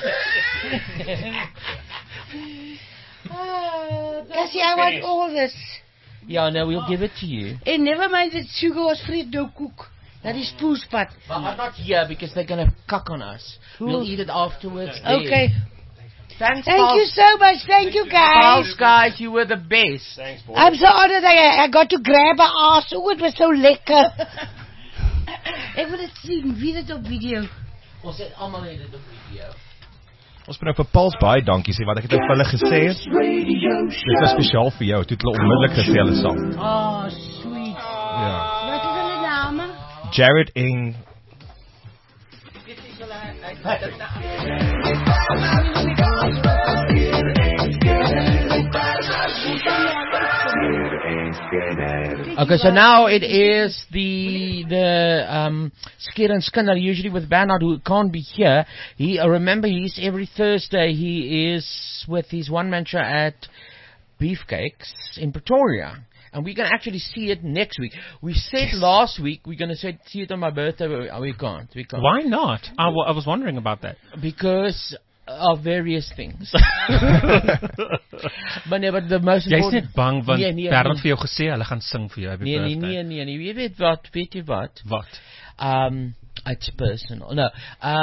Cassie, I want all this. Yeah, no, we'll give it to you. And never mind that sugar was free no cook. That is poespat. But not here because they're going to cuck on us. We'll eat it afterwards. Okay. Thanks, Thank you so much. Thank you, guys. Pals, guys, you were the best. Thanks, boy. I'm so honored I got to grab her ass. Oh, it was so lekker. Ek wil dit sien. Wie dit op video? Ons het almal het dit op video. Ons moet nou vir Pauls baie dankie sê, wat ek het vir hulle gesê het. Dit was spesiaal vir jou. Toe het hulle onmiddellik gesê hulle sal. Oh, sweet. Ja. Wat is hulle name? Jared en Okay, so now it is the Skier and Skinner, usually with Bernard, who can't be here. Remember, he's every Thursday, he is with his one-man show at Beefcakes in Pretoria. And we can actually see it next week. We said last week we're going to see it on my birthday, but we can't. Why not? I was wondering about that. Because of various things. But the most important... Jy's net bang want Bernard vir jou gesê hulle gaan sing vir jou happy birthday. Nee. Weet jy wat? Wat? It's personal. No.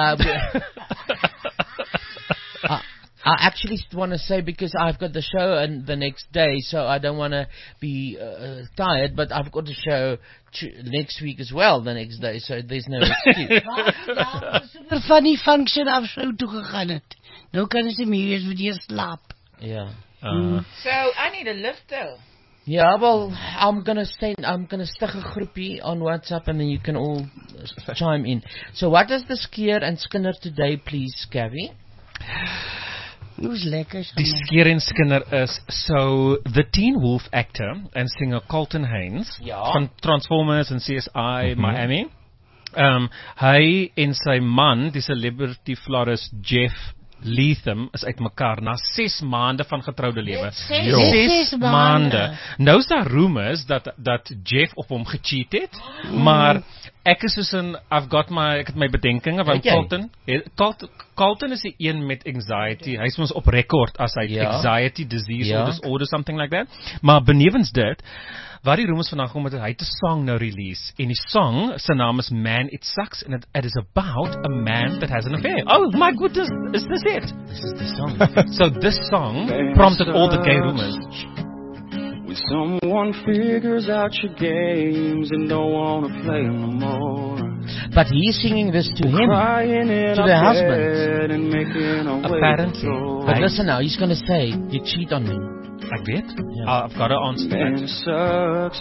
I actually want to say, because I've got the show and the next day, so I don't want to be tired, but I've got a show next week as well, the next day, so there's no excuse. Van die function af so toe gegaan het. Nou kan sy meer met hier slaap. Yeah. So I need a lift though. Yeah, well, I'm gonna stig 'n groepie on WhatsApp and then you can all chime in. So what is the Skier and Skinner today, please, Gabby? Who's lekker? Die Skier en Skinner is so the Teen Wolf actor and singer Colton Haynes van Transformers en CSI Miami. Hy en sy man, die celebrity florist Jeff Leatham, is uitmekaar na 6 maande van getroude lewe. 6 maande. Nou is daar rumors dat Jeff op hom gecheat het, maar ek is soos ek het my bedenkinge van Colton is die een met anxiety. Hy is ons op record as hy anxiety disease or disorder, something like that. Maar benewens dit, waar die rumors vandaan kom, hy het 'n song nou release, en die song se naam is Man It Sucks, and it is about a man that has an affair. Oh my goodness, is this it? This is the song. So this song prompted all the gay rumors. When someone figures out your games and don't want to play no more. But he's singing this to him, to the husband. Apparently. But listen now, he's going to say, you cheat on me. Ek weet. I've got to answer that. It sucks.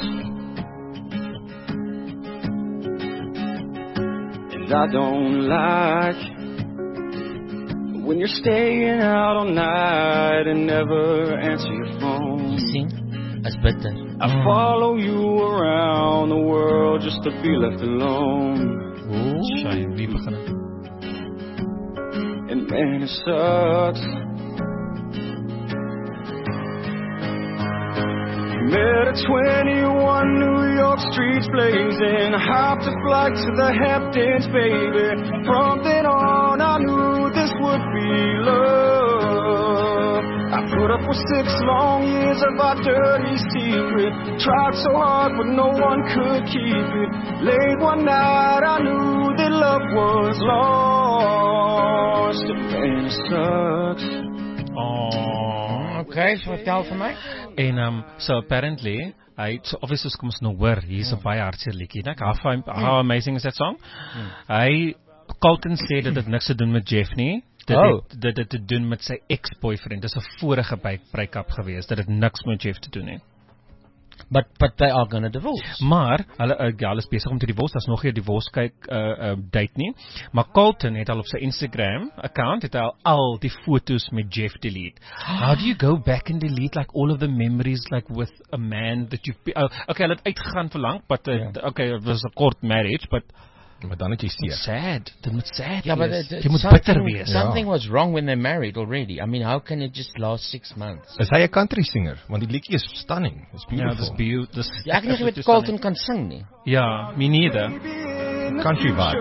And I don't like when you're staying out all night and never answer your phone. You sing? That's better. I follow you around the world just to be left alone. Shame, wie begin het? And man, it sucks. Met a 21 New York streets blazing. Hopped a flight to the Hamptons, baby. From then on, I knew this would be love. I put up with 6 long years of our dirty secret. Tried so hard, but no one could keep it. Late one night, I knew that love was lost. And it sucks. Okay, so vertel vir my. En so apparently, so obviously kom ons nou hoor, hier's 'n baie hartseer liedjie, né? How amazing is that song? Colton sê dat dit niks te doen met Jeff nie. Dit het te doen met sy ex-boyfriend. Dis 'n vorige break-up gewees. Dat het niks met Jeff te doen nie. But they are gonna divorce. Maar hulle is besig om te divorce. Daar's nog nie 'n divorce date nie. Maar Colton het al op sy Instagram account het al die foto's met Jeff delete. How do you go back and delete like all of the memories like with a man that you've okay, hulle het uitgegaan vir lank, but okay, it was a court marriage, but maar dan het jy seer. Sad. Dit moet sad Ja, but jy moet bitter wees. Something was wrong when they married already. I mean, how can it just last 6 months? Is hy 'n country singer? Want die liedjie is stunning. It's beautiful. Ja, dis beautiful. Ja, ek weet nie of Colton kan sing nie. Ja, me neither. Country vibe.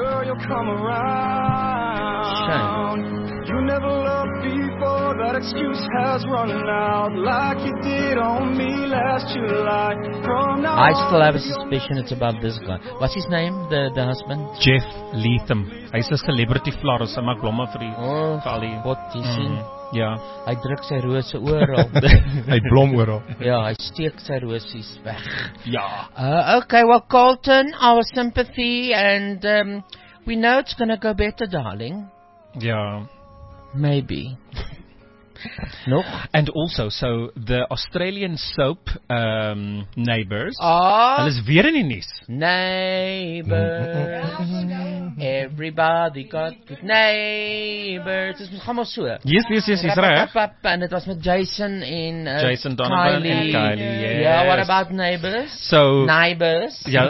Shame. You never loved before, that excuse has run out like you did on me last July. From now I still have a suspicion it's about this guy. What's his name, the husband? Jeff Leatham. Hy's 'n celebrity florist. Hy maak blomme vir al die wat jy sien. Ja. Hy druk sy rose oral. Hy blom oral. Ja, hy steek sy rosies weg. Ja. Okay, well Colton, our sympathy and we know it's going to go better, darling. Ja. Maybe. No. And also, so the Australian soap Neighbours. Hulle is weer in die nuus. Neighbours. Everybody got good neighbours. Dis gaan maar so. Yes, reg. En dit was met Jason en Jason Donovan en Kylie. Yes. Yeah, what about Neighbours? So Neighbours. Yeah.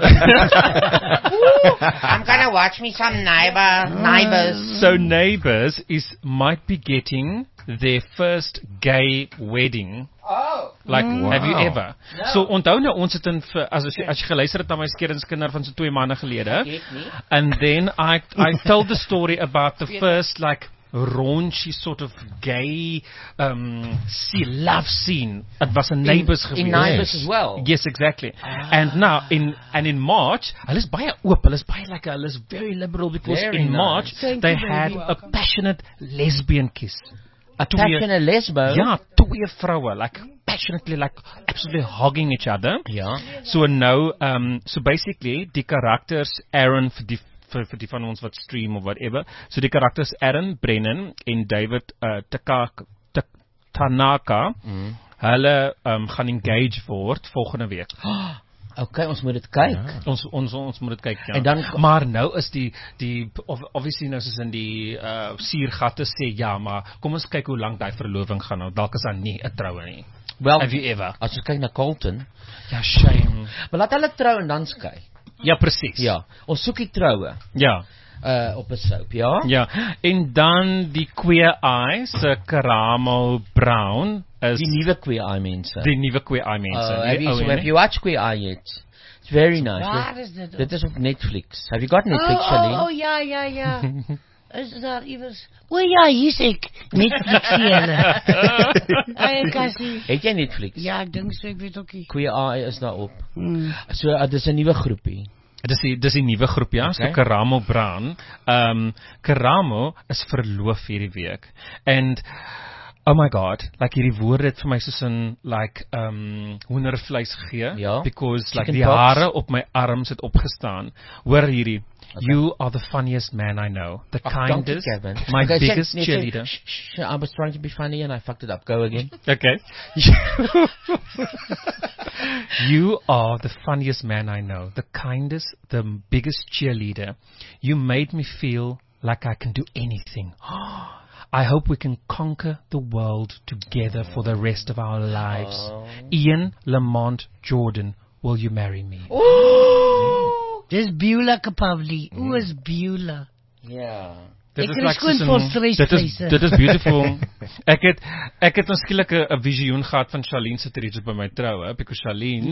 I'm gonna watch me some Neighbours. So Neighbours might be getting their first gay wedding. Oh. Like, have you ever? No. So onthou nou ons het as jy geluister het na my skeringskinder van so 2 maande gelede. And then I told the story about the first like raunchy sort of gay love scene. It was a Neighbours geweest. In Neighbours as well. Yes, exactly. And now in March, hulle is baie oop, hulle is very liberal because in March they had a passionate lesbian kiss. A passionate lesbo? Ja, 2 vroue, like passionately, like absolutely hogging each other. Ja. So nou, so basically, die karakters Aaron vir die van ons wat stream of whatever. So die karakters Aaron Brennan en David Tanaka, hulle gaan engage word volgende week. Okay, ons moet dit kyk. Ons moet dit kyk, ja. En dan, maar nou is die obviously nou soos in die suurgatte sê ja, maar kom ons kyk hoe lank daai verloving gaan nou. Dalk is daar nie 'n troue nie. Well, have you ever? As jy kyk na Colton, ja, shame. Maar laat hulle trou en dan skei. Ja, presies. Ja, ons soek die troue. Ja. Op 'n soap, ja. Ja. En dan die Queer Eye se Karamo Brown is die nuwe Queer Eye mense. Die nuwe Queer Eye mense. Have you watched Queer Eye yet? It's very nice. Waar is dit? Dit is op Netflix. Have you got Netflix, Charlene? Oh, ja. Is daar iewers? O ja, hier's ek. Netflix julle. Ai, Cassie. Het jy Netflix? Ja, ek dink so, ek weet ook nie. Queer Eye is daar op. So, dis 'n nuwe groepie. Dis die nuwe groep, ja. Okay. So Karamo Brown. Karamo is verloof hierdie week. And oh my god, like hierdie woorde het vir my soos in like hoendervleis gegee, ja? Because like die hare op my arms het opgestaan. Hoor hierdie. Okay. You are the funniest man I know. The kindest, my biggest cheerleader. I was trying to be funny and I fucked it up. Go again. Okay. You are the funniest man I know. The kindest, the biggest cheerleader. You made me feel like I can do anything. I hope we can conquer the world together for the rest of our lives. Ian Lamont Jordan, will you marry me? Dis Beulah Kapavli. Who is Beulah? Yeah. Dit Ek is kry skoon vol stresvleise. Dit is beautiful. ek het nou skielik 'n visioen gehad van Charlene se tribute by my troue, because Charlene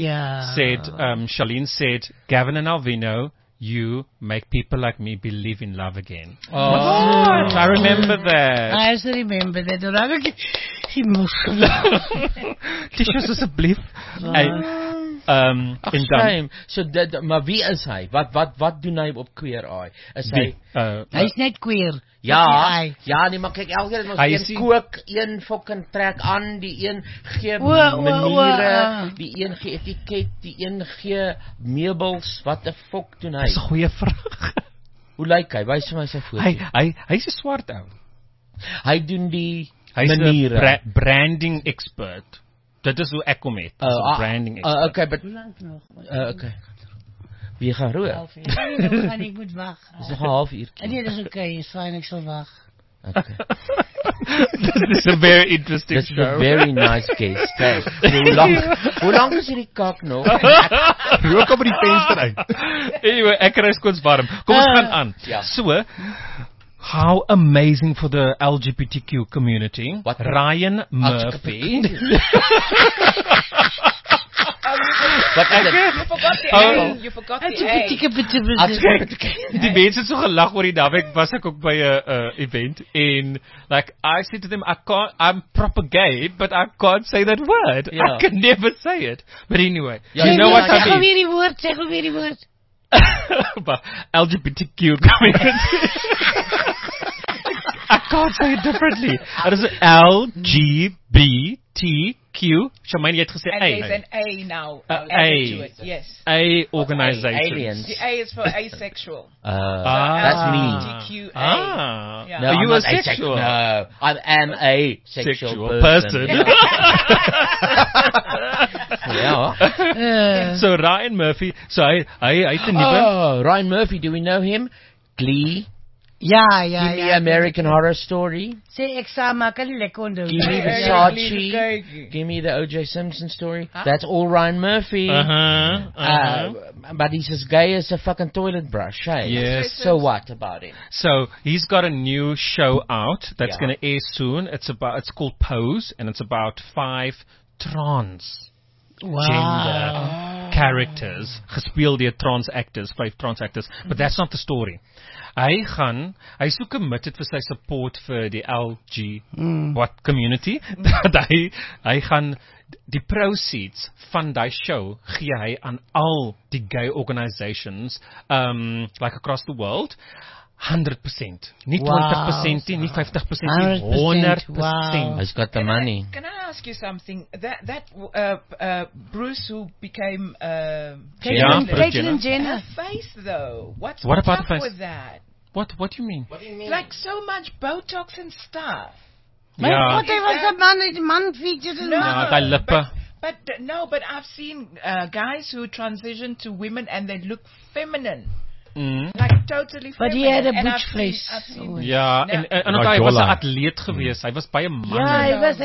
said, Gavin and Alvino, you make people like me believe in love again. Oh. I remember that. I also remember that. Dan raak ek emotional. Tissues asseblief. Ag, shame. So maar wie is hy? Wat doen hy op Queer Eye? Is hy Hy's net queer. Ja, nee, maar kyk, elke keer ons een kook, een fucking trek aan, die een gee maniere, die een gee etiket, die een gee meubels, wat 'n fuck doen hy? Dis 'n goeie vraag. Hoe lyk hy? Wys vir my sy foto. Hy's 'n swart ou. Hy doen die maniere. Hy's 'n branding expert. Dit is hoe ek kom het. Branding expert. Okay, but okay. Wie gaan roer? Ek moet wag. Dis nog 'n halfuur. Nee, dis okay, is fyn, ek sal wag. Okay. This is a very interesting show. This is a show. very nice case. Hoe lang is hierdie kak nog? Rook op die venster uit. Anyway, ek kry skoons warm. Kom ons gaan aan. So, how amazing for the LGBTQ community. Ryan Murphy. But you forgot the A. Die mense het so gelag oor die naweek, was ek ook by 'n event en like I said to them, I'm proper gay, but I can't say that word. I can never say it. But anyway, you know what I mean. Zeg weer die woord. LGBTQ community. I can't say it differently. It is LGBTQ. Shamaine, jy het gesê A. And there's an A now. Yes. A organization. Aliens. The A is for asexual. That's me. LGBTQA. No, you I'm are not sexual. No, I am a sexual person. So Ryan Murphy, so hy het 'n nuwe. Ryan Murphy, do we know him? Glee. Ja. Give me American Horror Story. Sê ek saam kan nie lekker onthou. Give me Versace. Give me the O.J. Simpson story. That's all Ryan Murphy. But he's as gay as a fucking toilet brush, hey? Yes. So what about him? So he's got a new show out that's going to air soon. It's called Pose, and it's about 5 trans gender characters, gespeeld deur trans actors, 5 trans actors. But that's not the story. Hy so committed vir sy support vir die community, dat hy gaan die proceeds van die show gee hy aan al die gay organizations like across the world. 100%. Nie 20%, nie 50%, 100%. He's got the money. Can I ask you something? That Bruce who became Caitlyn Jenner. Her face though. What's about up the face? with that? What do you mean? Like so much Botox and stuff. My God, hy was 'n man featured in die lippe. But I've seen guys who transition to women and they look feminine. Like totally feminine. But he had a butch face. Ja, en hy was 'n atleet geweest. Hy was baie man. Ja,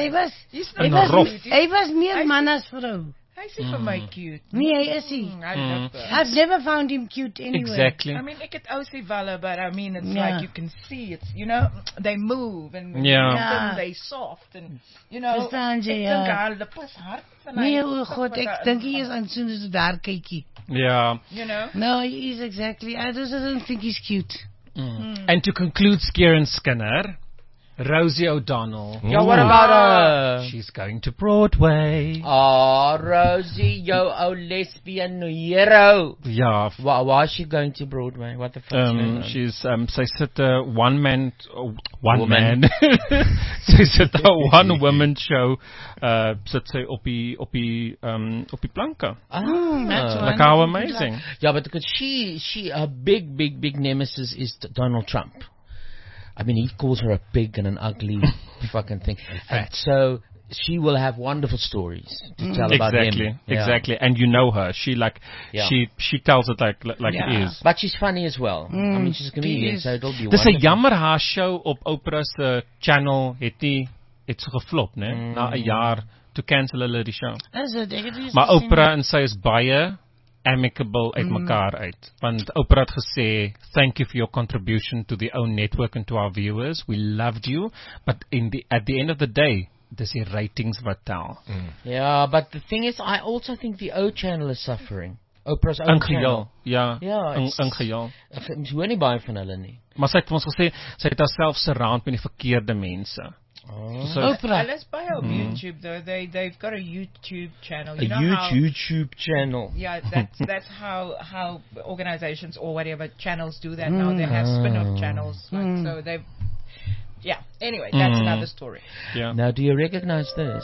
hy was meer man as vrou. Hy is vir my cute. Nee, hy is hy. I've never found him cute anyway. Exactly. I mean, ek het aussi welle, but I mean, it's like you can see it's, they move and they soft and, Verstaan jy, ek dink haar lip is hard van hy. Nee, o God, ek dink hy is aan soos 'n daar kykie. Ja. No, he is exactly. I don't think he's cute. And to conclude Scare and Skinner, Rosie O'Donnell. Yeah, what about her? She's going to Broadway. Oh, Rosie, yo, lesbian hero. Yeah. Why is she going to Broadway? What the fuck? She's sy sit 'n one man. Sy sit 'n one woman show. Sit sy op die planke. That's like how amazing. Yeah, but because she her big nemesis is Donald Trump. I mean, he calls her a pig and an ugly fucking thing. And so she will have wonderful stories to tell about him. Exactly. And you know her. She she tells it like it is. But she's funny as well. I mean, she's a comedian, so it'll be wonderful. Dis 'n jammer haar show op Oprah se channel het so geflop, né? Na 'n jaar toe cancel hulle die show. Is dit? Maar Oprah en sy is baie amicable uit mekaar uit. Want Oprah het gesê, thank you for your contribution to the own network and to our viewers. We loved you. But at the end of the day, dis die ratings wat tel. Yeah, but the thing is, I also think the O channel is suffering. Oprah's own channel. Ja, in geheel. Ons hoor nie baie van hulle nie. Maar sy het vir ons gesê, sy het haarself surround met die verkeerde mense. So, Oprah. Let's buy on YouTube though. They've got a YouTube channel. You know YouTube channel. Yeah, that's how organizations or whatever channels do that now. They have spin-off channels. Right? So they've. Yeah. Anyway, that's another story. Yeah. Now, do you recognize this?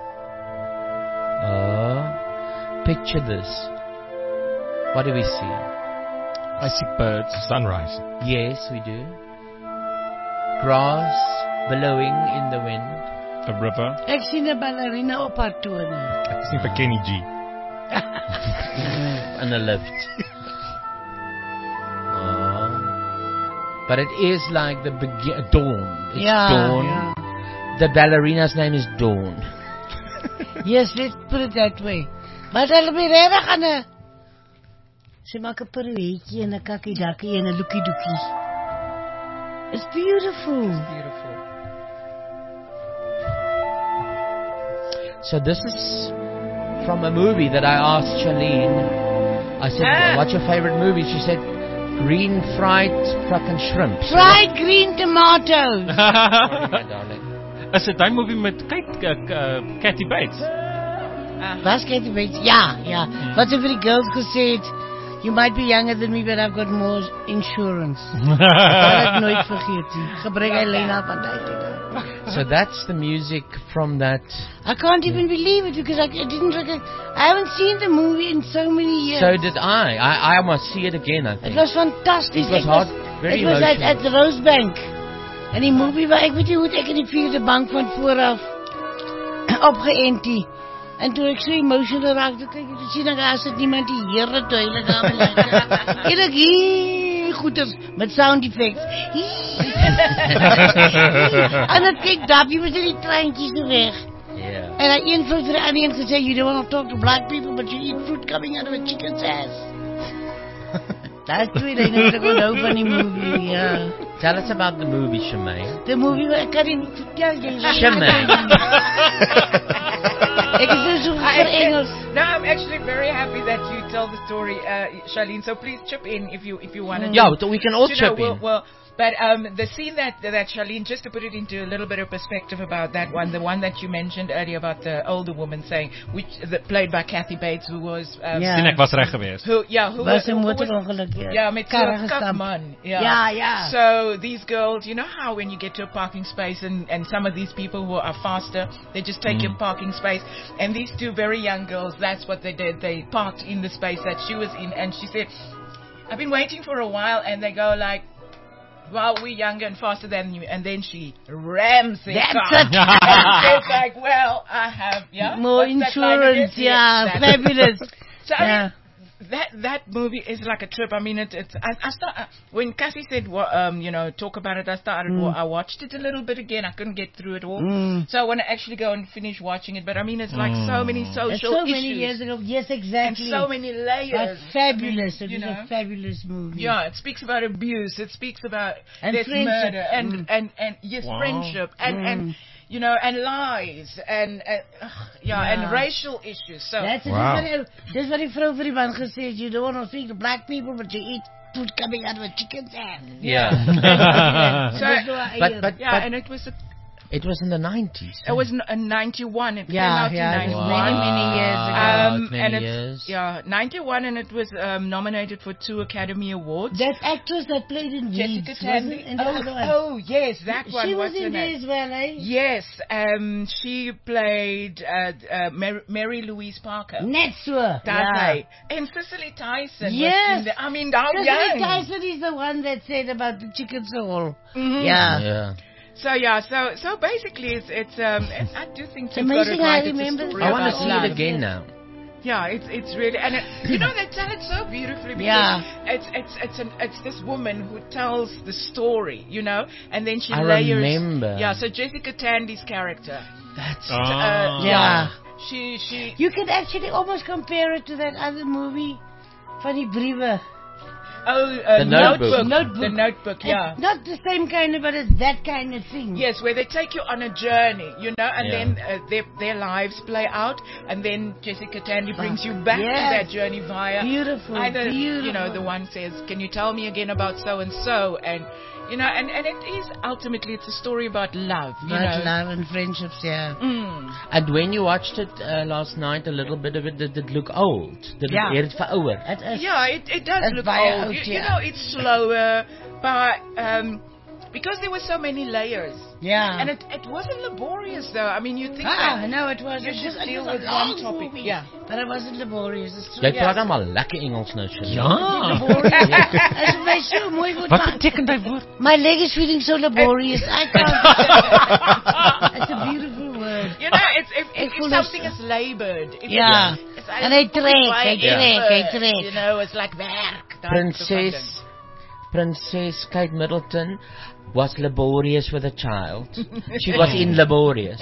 Picture this. What do we see? I see birds. Sunrise. Yes, we do. Grass billowing in the wind. A river. Ek sien 'n ballerina op haar tone. Ek sien vir Kenny G. In a lift. But it is like the dawn. It's dawn. Yeah. The ballerina's name is Dawn. Yes, let's put it that way. Maar hulle be regtig aan 'n sy maak 'n pirouetjie en 'n kakkie-dakkie en 'n lookie-doekie. It's beautiful. It's beautiful. So this is from a movie that I asked Charlene. I said, what's your favorite movie? She said, green fried fucking shrimp. Fried green tomatoes. Sorry, my darling. Is dit daai movie met Kathy Bates? Was Kathy Bates? Ja. Wat sy vir die girls gesê het, you might be younger than me, but I've got more insurance. Ek kan dit nooit vergeet nie. Gebruik hy lyn af van tyd tot tyd. So that's the music from that. I can't even believe it because I didn't recognize. I haven't seen the movie in so many years. So did I. I must see it again, I think. It was fantastic. It was hard, very emotional. It was at the Rosebank. En die movie waar ek weet nie hoe ek in die vierde bank van vooraf opgeënt het. En toe ek so emotional raak, toe kyk ek te sien, daar sit niemand die Here duidelik aan my luister. En ek goeders met sound effects. En ek kyk Dappie met die treintjies so weg. Yeah. En hy een vir die ander een gesê, you don't want to talk to black people, but you eat fruit coming out of a chicken's ass. That's twee dinge wat ek onthou van die movie, yeah. Tell us about the movie, Shemaine. The movie, ek kan nie vertel jy. Shemaine. No, I'm actually very happy that you tell the story, Charlene. So please chip in if you want to. Yeah, we can all chip in. Well, but the scene that Charlene, just to put it into a little bit of perspective about that one, the one that you mentioned earlier about the older woman saying, played by Kathy Bates, who was. Sien ek was reg geweest. Who was 'n motorongeluk. Ja, met so 'n kak man. Yeah. So these girls, you know how when you get to a parking space and some of these people who are faster, they just take your parking space. And these two very young girls, that's what they did. They parked in the space that she was in, and she said, I've been waiting for a while, and they go like, well, we're younger and faster than you, and then she rams their car. And it's like, well, I have more insurance, fabulous. So I mean, that movie is like a trip. I mean, when Cassie said, talk about it, I watched it a little bit again. I couldn't get through it all. So I want to actually go and finish watching it. But I mean, it's like so many social issues. So many years ago. Yes, exactly. And so many layers. But fabulous. I mean, it is a fabulous movie. Yeah, it speaks about abuse. It speaks about friendship. Murder and yes, friendship and and lies and racial issues. So that's what die vrou vir die man gesê het, you don't want to speak to black people, but you eat food coming out of a chicken's ass. Yeah. And it was it was in the 90s. It was in 91. It came out in 91. Many years ago. 91, and it was nominated for 2 Academy Awards. That actress that played in Jessica Weeds, Tandy. Oh, yes, that one. She was in there as well, eh? Yes, she played Mary Louise Parker. Net so. And Cicely Tyson. Yes. I mean, how young. Cicely Tyson is the one that said about the chicken soul. Mm-hmm. Yeah. So basically, it's I do think you've got it right. I want to see it again now. Yeah, it's really, and they tell it so beautifully because it's this woman who tells the story, and then she layers. Remember. Yeah, so Jessica Tandy's character. That's She you can actually almost compare it to that other movie Van die briewe. Oh, The notebook. The notebook, yeah. It's not the same kind of, but it's that kind of thing. Yes, where they take you on a journey, you know, and Yeah. then their lives play out, and then Jessica Tandy brings you back to Yes. that journey via Beautiful, either, you know, beautiful. the one says, "Can you tell me again about so and so?" and you know, and it is ultimately it's a story about love, you About know. love and friendships, yeah. And when you watched it last night, a little bit of it, did it look old? Did Yeah. it verouwerd? Yeah, it does It's look via old. out, You yeah. know, it's slower, but because there were so many layers. Yeah. And it wasn't laborious though. I mean, you think Ah, that no, it was. you It just was deal a with long one topic. movie, Yeah. But it wasn't laborious. It's Jy praat dan maar lekker Engels nou, Shirley. As my so mooi goed Wat maak. betekent daai woord? My leg is feeling so laborious. I can't. It's a beautiful word. You know, if voel something is- is labored. Ja. It's En hy trek, hy trek. You know, it's like werk. daai tipe van ding. Princess Kate Middleton was laborious with a child. She was in laborious.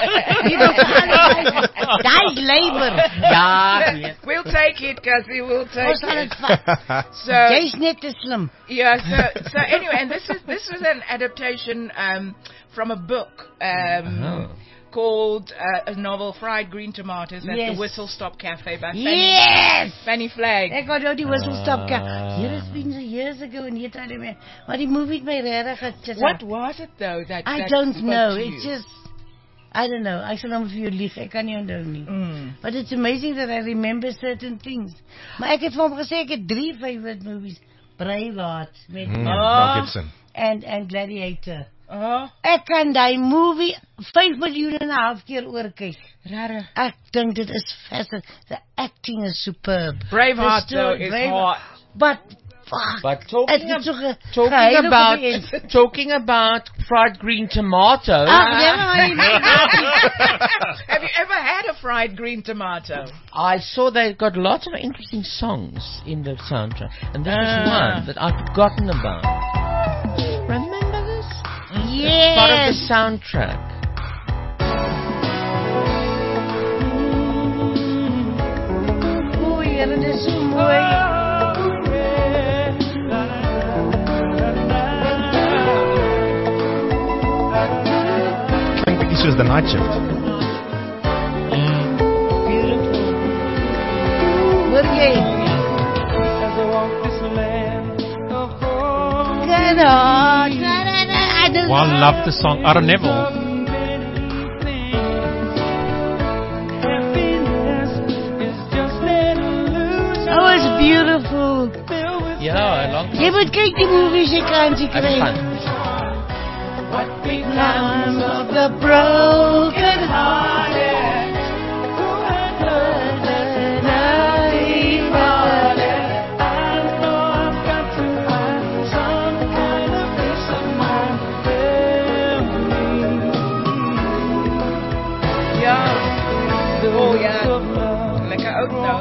Daai labor. Ja, We'll take it, Cassie. We'll take Ons gaan it. dit vat. So Jy's net te slim. yeah. So anyway, and this is an adaptation from a book called a novel, Fried Green Tomatoes, at Yes. the Whistle Stop Cafe by Yes! Fanny Flagg. Ek onthou die whistle stop car. Here has been years ago and yet I remember. Maar die movie het my regtig What was it though? That I that don't spoke know. to It's you? just I don't know. Ek sal hom vir jou lieg. Ek kan nie onthou nie. But it's amazing that I remember certain things. Maar ek het vir hom gesê ek het 3 favorite movies. Braveheart met Mel Gibson. and Gladiator. Oh, Ek kan daai movie 5 miljoen en 'n half keer oorkyk. rare. Ek dink dit is fascinating. The acting is superb. Braveheart The though story- is Braveheart. hot. But fuck. But talking geheim about op die end. talking about fried green tomatoes. Have you ever had a fried green tomato? I saw they got lots of interesting songs in the soundtrack, and this was one that I'd forgotten about. Remember this? Yes. Part of the soundtrack. Oei, Here, dit is so mooi. Klink bietjie soos The Night Shift. Hoor jy? Get on. Well, I love the song. Aaron Neville. Oh, it's beautiful. Yeah, a long Jy moet kyk die movies jy kan jy kry. What becomes of the broken hearted? Oh yeah. Lekker oud nou.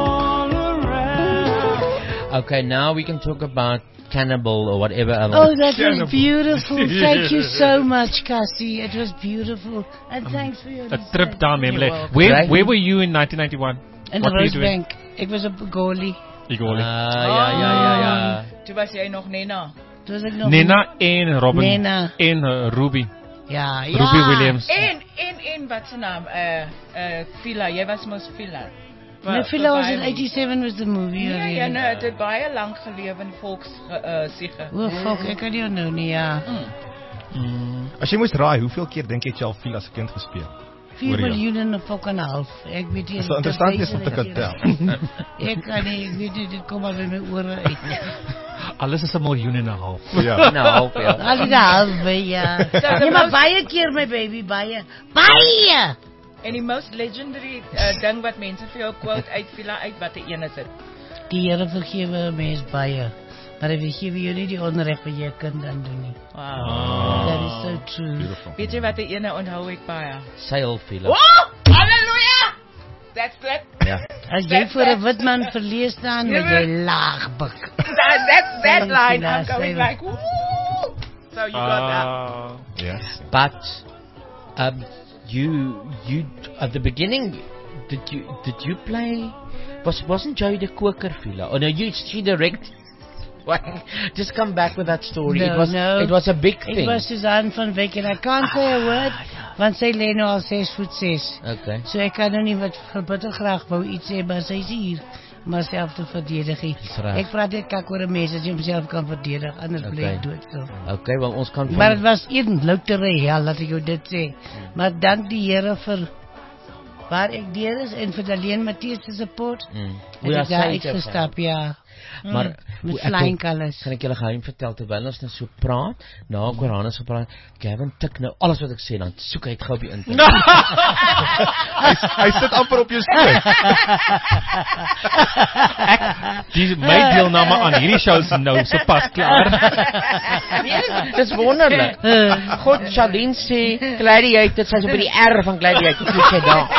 Okay, now we can talk about Cannibal or whatever other. Oh, that was beautiful. Thank you so much, Cassie. It was beautiful. And thanks for your A trip down memory lane. welcome. Where were you in 1991? In What the were you Rose doing? Bank. Ek was op goalie. Die goalie. Ja. Toe was jy nog Nena. Toe was ek nog Nena en Robin Nena. en Ruby. Ja, Ruby Williams. En wat se naam? Villa. Jy was mos Villa. My Villa was in 87 was the movie. Ja, already. ja, nee, dit het baie lank gelewe in volksiege. Oh, fuck, ek kan nie onthou nie, ja. As jy moes raai, hoeveel keer dink jy het jy al veel as 'n kind gespeel? 4 Oor jou. miljoen en 'n fucking half. Ek weet nie. Dis wel interessant is om te kan tel. Ek kan nie, ek weet nie, dit kom al by my ore uit. Alles is 1,5 miljoen. Ja. Nou, half ja. Al die half, ja. Nee, maar baie keer my baby, baie. Baie! En die most legendary ding wat mense vir jou quote uit Villa uit, wat 'n een is dit? Die Here vergewe 'n mens baie. Maar hy vergewe jou nie die onreg wat jy 'n kind aan doen nie. Wow. That is so true. Weet jy wat 'n ene onthou ek baie? Sailfiller. Oh! Hallelujah! That's it. Ja. As jy voor 'n wit man verlees staan, moet jy laag buk. That's that Sail line. Villa, I'm going sail. like, woo! So you got that. Yes. But you at the beginning, Did you play? Wasn't Joey the Quaker fella? Oh no, she directed. Just come back with that story. No, It was a big thing. It was Suzanne van Wyk and I can't say a word, want sy lê nou al 6'6". Okay. So ek kan nou nie wat bitter graag wou iets sê, maar sy is hier om haarself te verdedig. Ek praat net kak oor 'n mens as jy homself kan verdedig, anders bly jy dood. So. Okay, want ons kan Maar dit was een loutere hel, laat ek jou dit sê. Maar dank die Here vir waar ek deur is en vir alleen Matthias se support. Het ek daar uitgestap, ja. Maar met flying colors. Kan ek julle geheim vertel terwyl ons nou so praat, na ek oor Hannes gepraat, Gavin tik nou alles wat ek sê, dan soek hy dit gou op die internet. Hy sit amper op jou skoot. My deelname aan hierdie show is nou so pas klaar. Dis wonderlik. God, Charlene sê Gladiator, sy is op die R van Gladiator, hoe sê daar.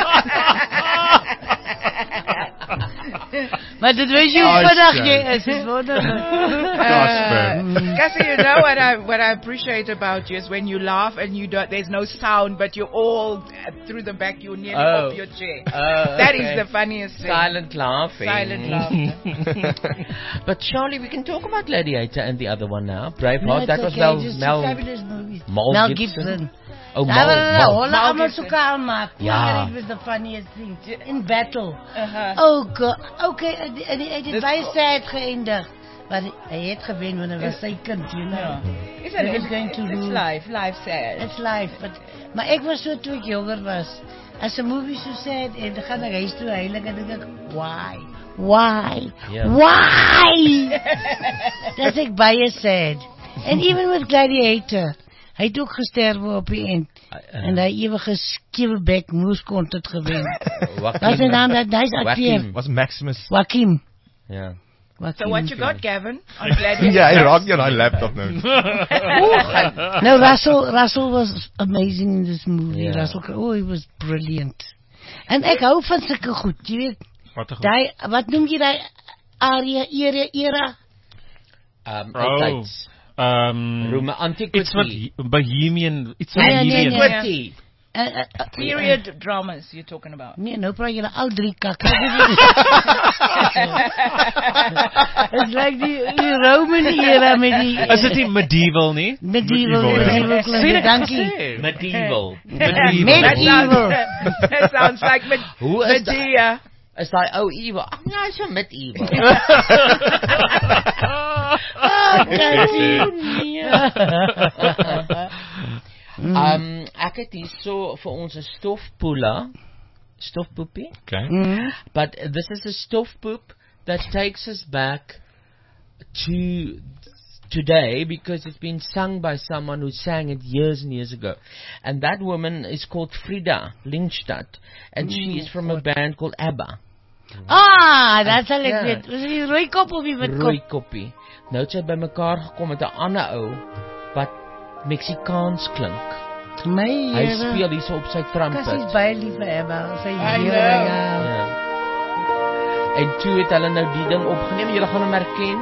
Maar dit weet jy hoe vandag jy is, is wonderlik. Cassie, you know what I appreciate about you is when you laugh and there's no sound, but you're all through the back, you're nearly off your chair. That is the funniest thing. Silent laughing. Silent laughter. But Charlie, we can talk about Gladiator and the other one now. Braveheart, No, that was okay, just fabulous movies. Mel Gibson. Oh, Mel Gibson. Yeah. It was the funniest thing. In battle. Oh God. Okay, hy het baie sad geëindig. Maar hy het gewen want hy was sy kind, you know. It's life sad. It's life, maar ek was so toe ek jonger was. As 'n movie so sad en dan gaan ek huis toe heilig en dink ek, why? Yeah. Why? That's ek baie sad. And even with Gladiator, hy het ook gesterwe op die eind. En hy ewige skewe bek moes kon dit gewen. Wat is sy naam? Hy's akteur. Was Maximus. Joaquin. Yeah. So what you got, Gavin? On Gladiator? Ja, hy raak jou daai laptop nou. No, Russell was amazing in this movie. Yeah. Russell, he was brilliant. En ek hou van sulke goed, jy weet. Wat noem jy daai era? Antiquity. It's what Bohemian. It's Antiquity. Period dramas you're talking about. Nee, nou praat julle al drie kakke. It's like die Roman era met die... Is dit nie medieval nie? Medieval. Dankie. Medieval. That sounds like Medea. Is daai ou evil? Ag nee, so medieval. Ek het hier so vir ons 'n stofpoepie. Okay. But this is a stofpoep that takes us back to today because it's been sung by someone who sang it years and years ago. And that woman is called Frida Lindstad, and she is from a band called ABBA. Dat sal ek weet. Was die rooi kop of die wit kop? Rooi koppie. Nou het sy by mekaar gekom met 'n ander ou wat Mexikaans klink. Hy speel hier so op sy trumpet. Kas is baie lief vir Abba. Sy En toe het hulle nou die ding opgeneem. Julle gaan hom herken.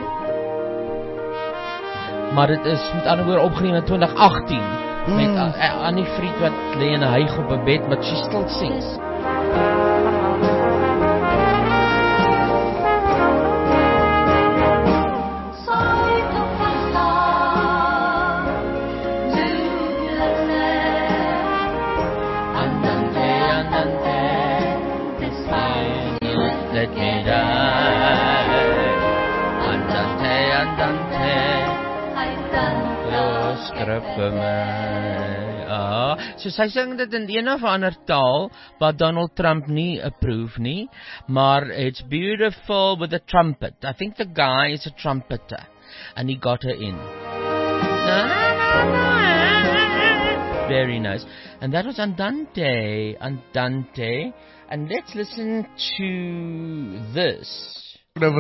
Maar dit is met ander woorde opgeneem in 2018 met Annie Fried wat lê in 'n hyg op 'n bed, but she still sings. Let me die. Skrif vir my. So sy sing dit in een of ander taal wat Donald Trump nie approve nie, maar it's beautiful with a trumpet. I think the guy is a trumpeter and he got her in. Very nice. And that was Andante. And let's listen to this.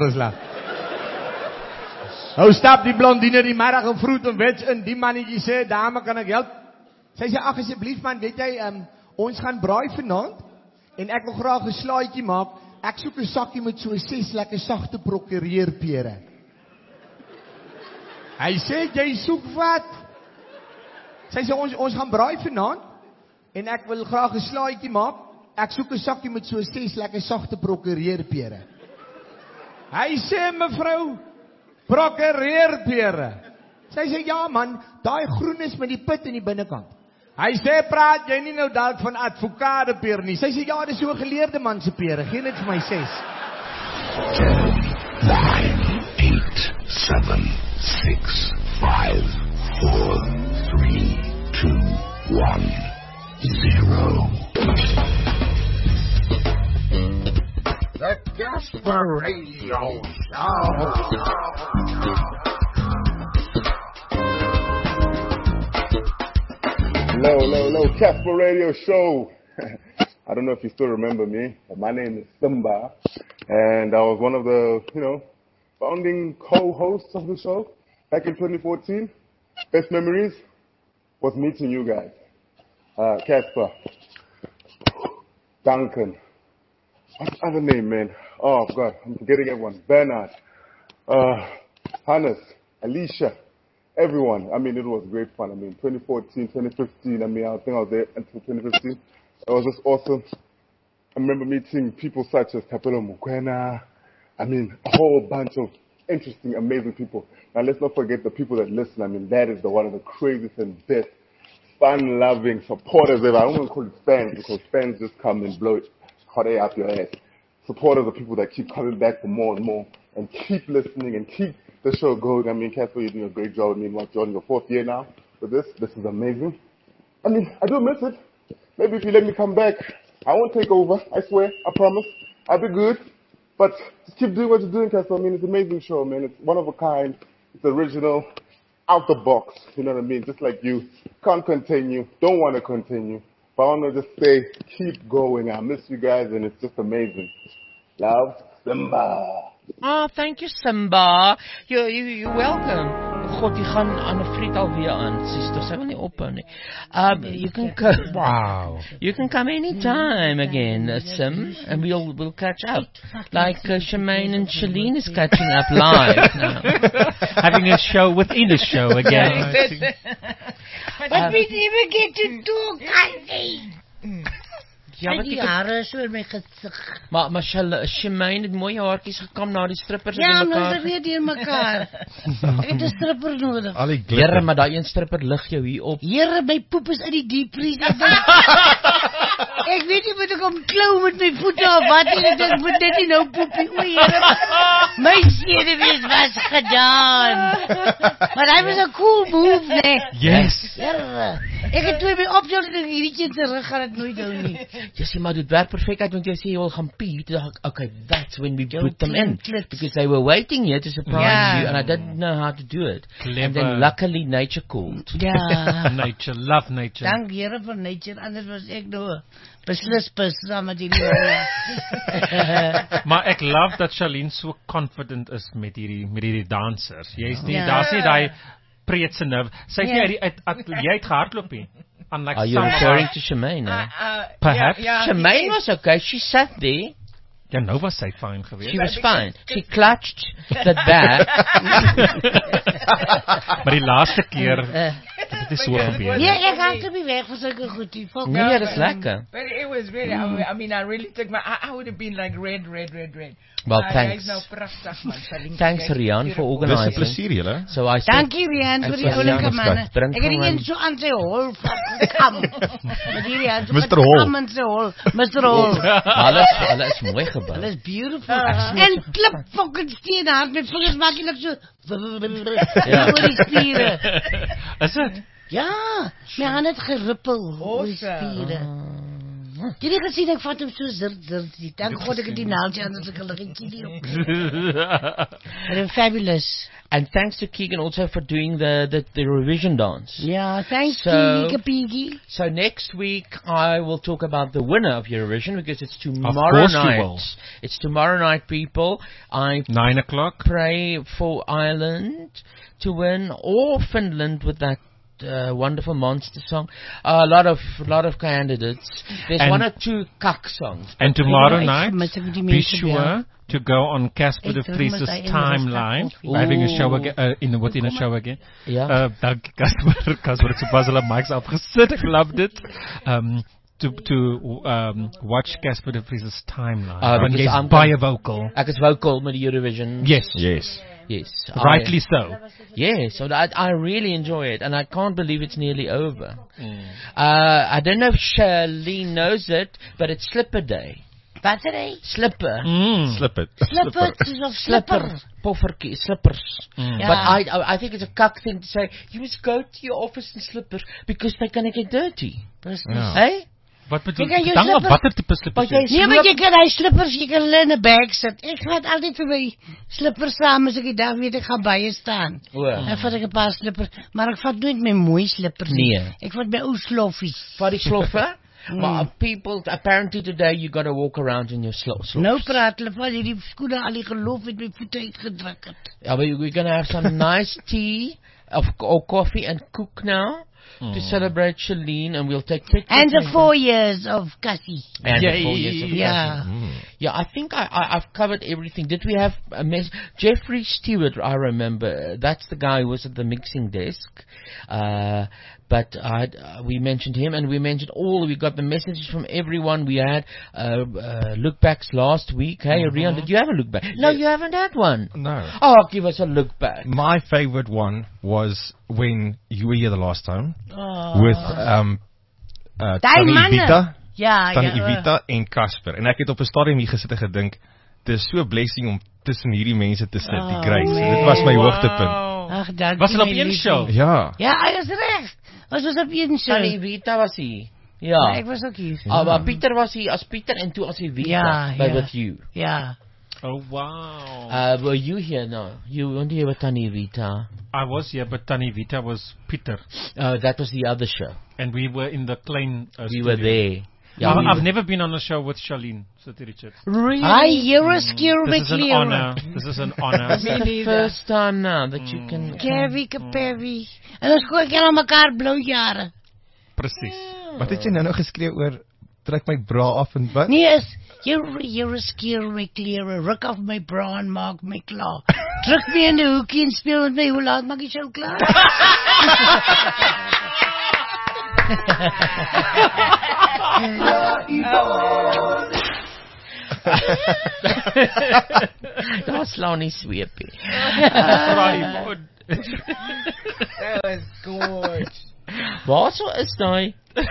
Hoe stap die blondine die middag en vroeg en wits in, die mannetjie sê, dame, kan ek help? Sy sê, ag asseblief man, weet jy, ons gaan braai vanaand, en ek wil graag 'n slaaitjie maak, ek soek 'n sakkie met so 6 lekker sagte prokureerpere. Hy sê, jy soek wat? Sy sê, ons gaan braai vanaand, en ek wil graag 'n slaaitjie maak, ek soek 'n sakkie met so 6 lekker sagte prokureerpere. Hy sê, mevrou, prokureerpere. Sy sê, ja man, daai groen is met die pit in die binnekant. Hy sê, praat jy nie nou dalk van advokadepeer nie? Sy sê, ja, dis so 'n geleerde man se pere, gee net vir my 6. 9, 8, 7, 6, 5, 4, 3, 2, 1, 0. The Casper Radio Show. Hello, Casper Radio Show. I don't know if you still remember me, but my name is Simba, and I was one of the, founding co-hosts of the show back in 2014. Best memories was meeting you guys. Casper, Duncan, what's the other name, man? Oh, God, I'm forgetting everyone. Bernard, Hannes, Alicia, everyone. I mean, it was great fun. I mean, 2014, 2015, I think I was there until 2015. It was just awesome. I remember meeting people such as Kapelo Mukwena. I mean, a whole bunch of interesting, amazing people. Now, let's not forget the people that listen. I mean, that is one of the craziest and best, fun-loving supporters ever. I don't want to call it fans because fans just come and blow hot air up your ass. Supporters are people that keep coming back for more and more and keep listening and keep the show going. I mean, Casper, you're doing a great job. I mean, you're on your 4th year now with this. This is amazing. I mean, I do miss it. Maybe if you let me come back, I won't take over. I swear. I promise. I'll be good. But just keep doing what you're doing, Casper. I mean, it's an amazing show, man. It's one of a kind. It's original. Out the box. You know what I mean? Just like you. Can't continue. Don't want to continue. But I want to just say, keep going. I miss you guys, and it's just amazing. Love, Simba. Oh, thank you, Simba. You're welcome. God, die gaan aan 'n friet alweer aan. Sister, sy wil nie ophou nie. You can come. Wow. You can come anytime again, Sim, and we'll catch up. Like Shemaine and Shalene is catching up live now. Having a show within a show again. But we never get to talk, Auntie. Ja, en die hare so in my gesig. Maar Shemaine het mooie haartjies gekam na die strippers ja, in mekaar. Ja, ons weet in mekaar. Ek het 'n stripper nodig. Here, maar daai een stripper lig jou hier op. Here, my poep is uit die diep vriezer. Ek weet nie moet ek hom klou met my voete of wat nie. Ek moet net nie nou poepie. O, Here. My senuwees was gedaan. Maar hy was 'n cool move, nee. Yes. Here. Ek het toe my opjol en hierdie terug gaan dit nooit doen nie. Jy sê maar dit werk perfek uit want jy sê jy wil gaan pee. Okay, that's when we put them in because they were waiting here to surprise you and I didn't know how to do it. Clever. And then luckily nature called. Ja. Nature, love nature. Dank Here vir nature, anders was ek nou beslis saam met hierdie. Maar ek love dat Shalene so confident is met hierdie dansers. Jy's nie daar's nie daai preetse nerve. Sy sê jy het gehardloop nie. Unlike are you referring to Shemaine? Perhaps. Shemaine was okay. She sat there. Ja, nou was sy fine geweest. She was fine. She clutched the bag. Maar die laaste keer dit is so gebeur. Ja, ek gaan te weg vir sulke goedie. Nee, dit is lekker. But it was really, I mean, I really took I would have been like red. Well, thanks. Nou prachtig, man. Thanks, Rian, for organizing. Dis 'n plesier, julle. So I said, dankie, Rian, vir die oulike manne. Ek het nie so aan sy hol gekam. Maar die Rian, Mr. Hol. Mr. Hol. Hulle is mooi gebou. Hulle is beautiful. En klip fucking steen hard met vingers maak jy net so. Ja. Oor die spiere. Is dit? Ja, my hand het gerippel oor die spiere. Jy het gesien ek vat hom so zir. Dank God ek het die naaltjie anders ek hulle gekielie op. They're fabulous. And thanks to Keegan also for doing the revision dance. Yeah, thanks Keegan. So next week I will talk about the winner of Eurovision because it's tomorrow night. It's tomorrow night, people. 9 o'clock. Pray for Ireland to win or Finland with that wonderful monster song. A lot of candidates. There's one or two kak songs. And tomorrow night, be sure to go on Casper de Vries's timeline. Having a show again, within a show again. Yeah. Dank Casper. Casper het so pas hulle mics afgesit. Ek loved it. to watch Casper de Vries's timeline. Because Want jy's baie vocal. Ek is vocal met die Eurovision. Yes. Yes. Rightly so. Yes, so I really enjoy it, and I can't believe it's nearly over. I don't know if Charlene knows it, but it's Slipper Day. Battery? Slipper. Slip it. Slipper. Poffertjie, slippers. Yeah. But I think it's a cuck thing to say, you must go to your office in slippers, because they're going to get dirty. Ja. Hey? Wat bedoel jy? Dan op watter tipe slippers? Nee, maar jy kan hy slippers, jy kan hulle in 'n bag sit. Ek vat altyd vir my slippers saam as ek die dag weet ek gaan baie staan. Dan vat ek 'n paar slippers, maar ek vat nooit my mooi slippers nie. Nee. Ek vat my ou sloffies. Vat die sloffe? Maar people, apparently today you got to walk around in your sloffs. Nou praat hulle van hierdie skoene al die geloof het my voete uitgedruk het. Yeah, but we're going to have some nice tea or coffee and cook now to celebrate Charlene, and we'll take pictures. And the 4 years of Cassie. And the 4 years of Yeah. Cassie. Yeah, I think I've covered everything. Did we have a Jeffrey Stewart, I remember. That's the guy who was at the mixing desk. But we mentioned him, and we mentioned we got the messages from everyone. We had look backs last week. Hey, Rian, did you have a look back? No, you haven't had one. No. Oh, give us a look back. My favorite one was when you were here the last time with Tannie Evita. Tannie Evita en Casper. En ek het op 'n stadium hier gesit en gedink, dit is so 'n blessing om tussen hierdie mense te sit, die Grace. Dit was my hoogtepunt. Ag, dankie. Was hulle op een show? Ja. Ja, hy is reg. Ons was op een show. Tannie Evita was hier. Ja. Maar ek was ook hier. Maar Pieter was hier as Pieter en toe as Evita with you. Ja. Oh, wow. Were you here? No. You weren't here with Tannie Evita. I was here, but Tannie Evita was Pieter. That was the other show. And we were in the Klein We were there. Yeah, I've never been on a show with Charlene City Richards. Really? You're a scare This is an honor. This is an honor. It's the first time now that you can... Kerry. En ons gooi aan mekaar blou jare. Precies. Wat het jy nou geskreeu oor trek my bra af en wat? Nee, you're a scare my clear. Ruk af my bra en maak my klaar. Druk my in die hoekie en speel met my. Hoe laat maak jy jou klaar? Daar slaan nie sweepie. That was good. Waar so is daai?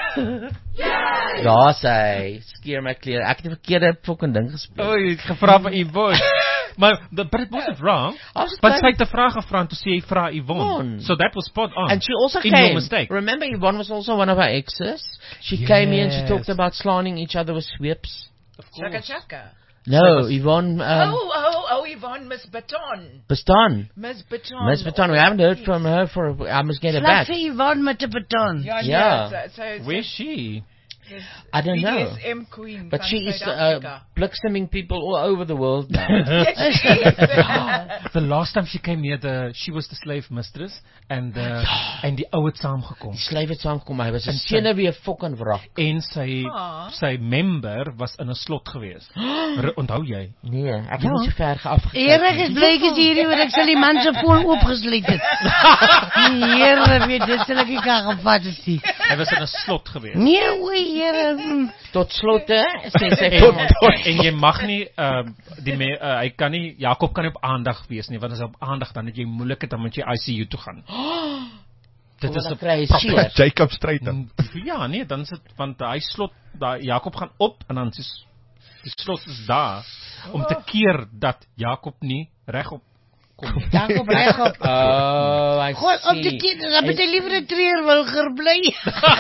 Daar sê, skeer my klere. Ek het die verkeerde fucking ding gespeel. Oh, jy het gevra vir Yvonne. Maar but it wasn't wrong. But sy het 'n vraag gevra toe sê jy vra Yvonne. So that was spot on. And she also in came. Your mistake. Remember, Yvonne was also one of our exes. She came here and she talked about slanting each other with sweeps. Chaka chaka. No, Yvonne. Yvonne, Miss Baton. Baston. Miss Baton. Miss Baton. We haven't heard from her I must get her back. Fluffy Yvonne met 'n baton. Yeah. Where's she? I don't know. BDSM queen. But she is blicksaming people all over the world now. Yes, she is. The last time she came here, she was the slave mistress, and die ou het saamgekom. Die slave het saamgekom, hy was 'n senuwee fucking wrak. En sy member was in 'n slot gewees. Onthou jy? Nee, ek het nie so ver afgekyk. Erik is blykies hierdie wat ek sal die man se foon oopgesluit het. Here, weet dit sal ek nie kan gevat het nie. Hy was in 'n slot gewees. Nee, oei. Tot slot hè, sê sy en jy mag nie hy kan nie Jakob kan nie op aandag wees nie, want as hy op aandag dan het jy moeilikheid dan moet jy ICU toe gaan. Dit is 'n Jacob Struyter. Ja, nee, dan sit want hy slot daai Jakob gaan op en dan die slot is daar om te keer dat Jakob nie regop kom. Jakob regop. Oh, I see. God, op die kind, dan moet hy liever 'n treurwilger bly.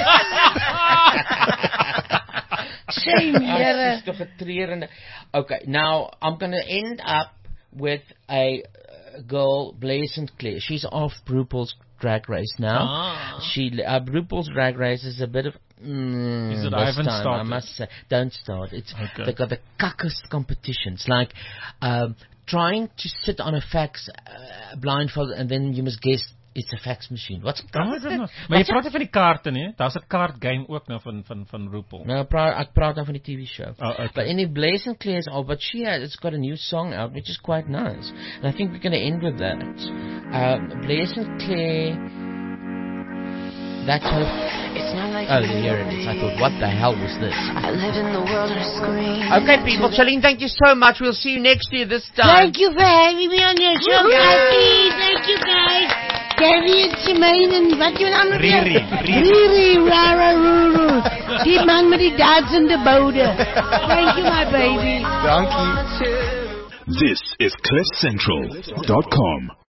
Shame, Here. Dis 'n treurende. Okay, now I'm going to end up with a girl, Blaise St. Clair. She's off RuPaul's Drag Race now. RuPaul's Drag Race is a bit of is it? I haven't started. I must say, don't start. They've got the cuckest competitions, like trying to sit on a fax blindfold and then you must guess it's a fax machine. What's maar jy praat van die kaarte nie? Daar's 'n kaart game ook nou van RuPaul. No, ek praat nou van die TV show. Oh, okay. But any Blaise St. Clair's but it's got a new song out which is quite nice. And I think we're going to end with that. Blaise St. Clair, that's her. It's not like Oh, here it is. I thought, what the hell was this? I live in the world of screens. Okay, people. Charlene, thank you so much. We'll see you next year this time. Thank you for having me on your show, guys. Thank you, guys. Gary en Shemaine en wat jou naam weer? Riri, Rara, Ruru. Die man met die dansende bode. Thank you, my baby. This is CliffCentral.com.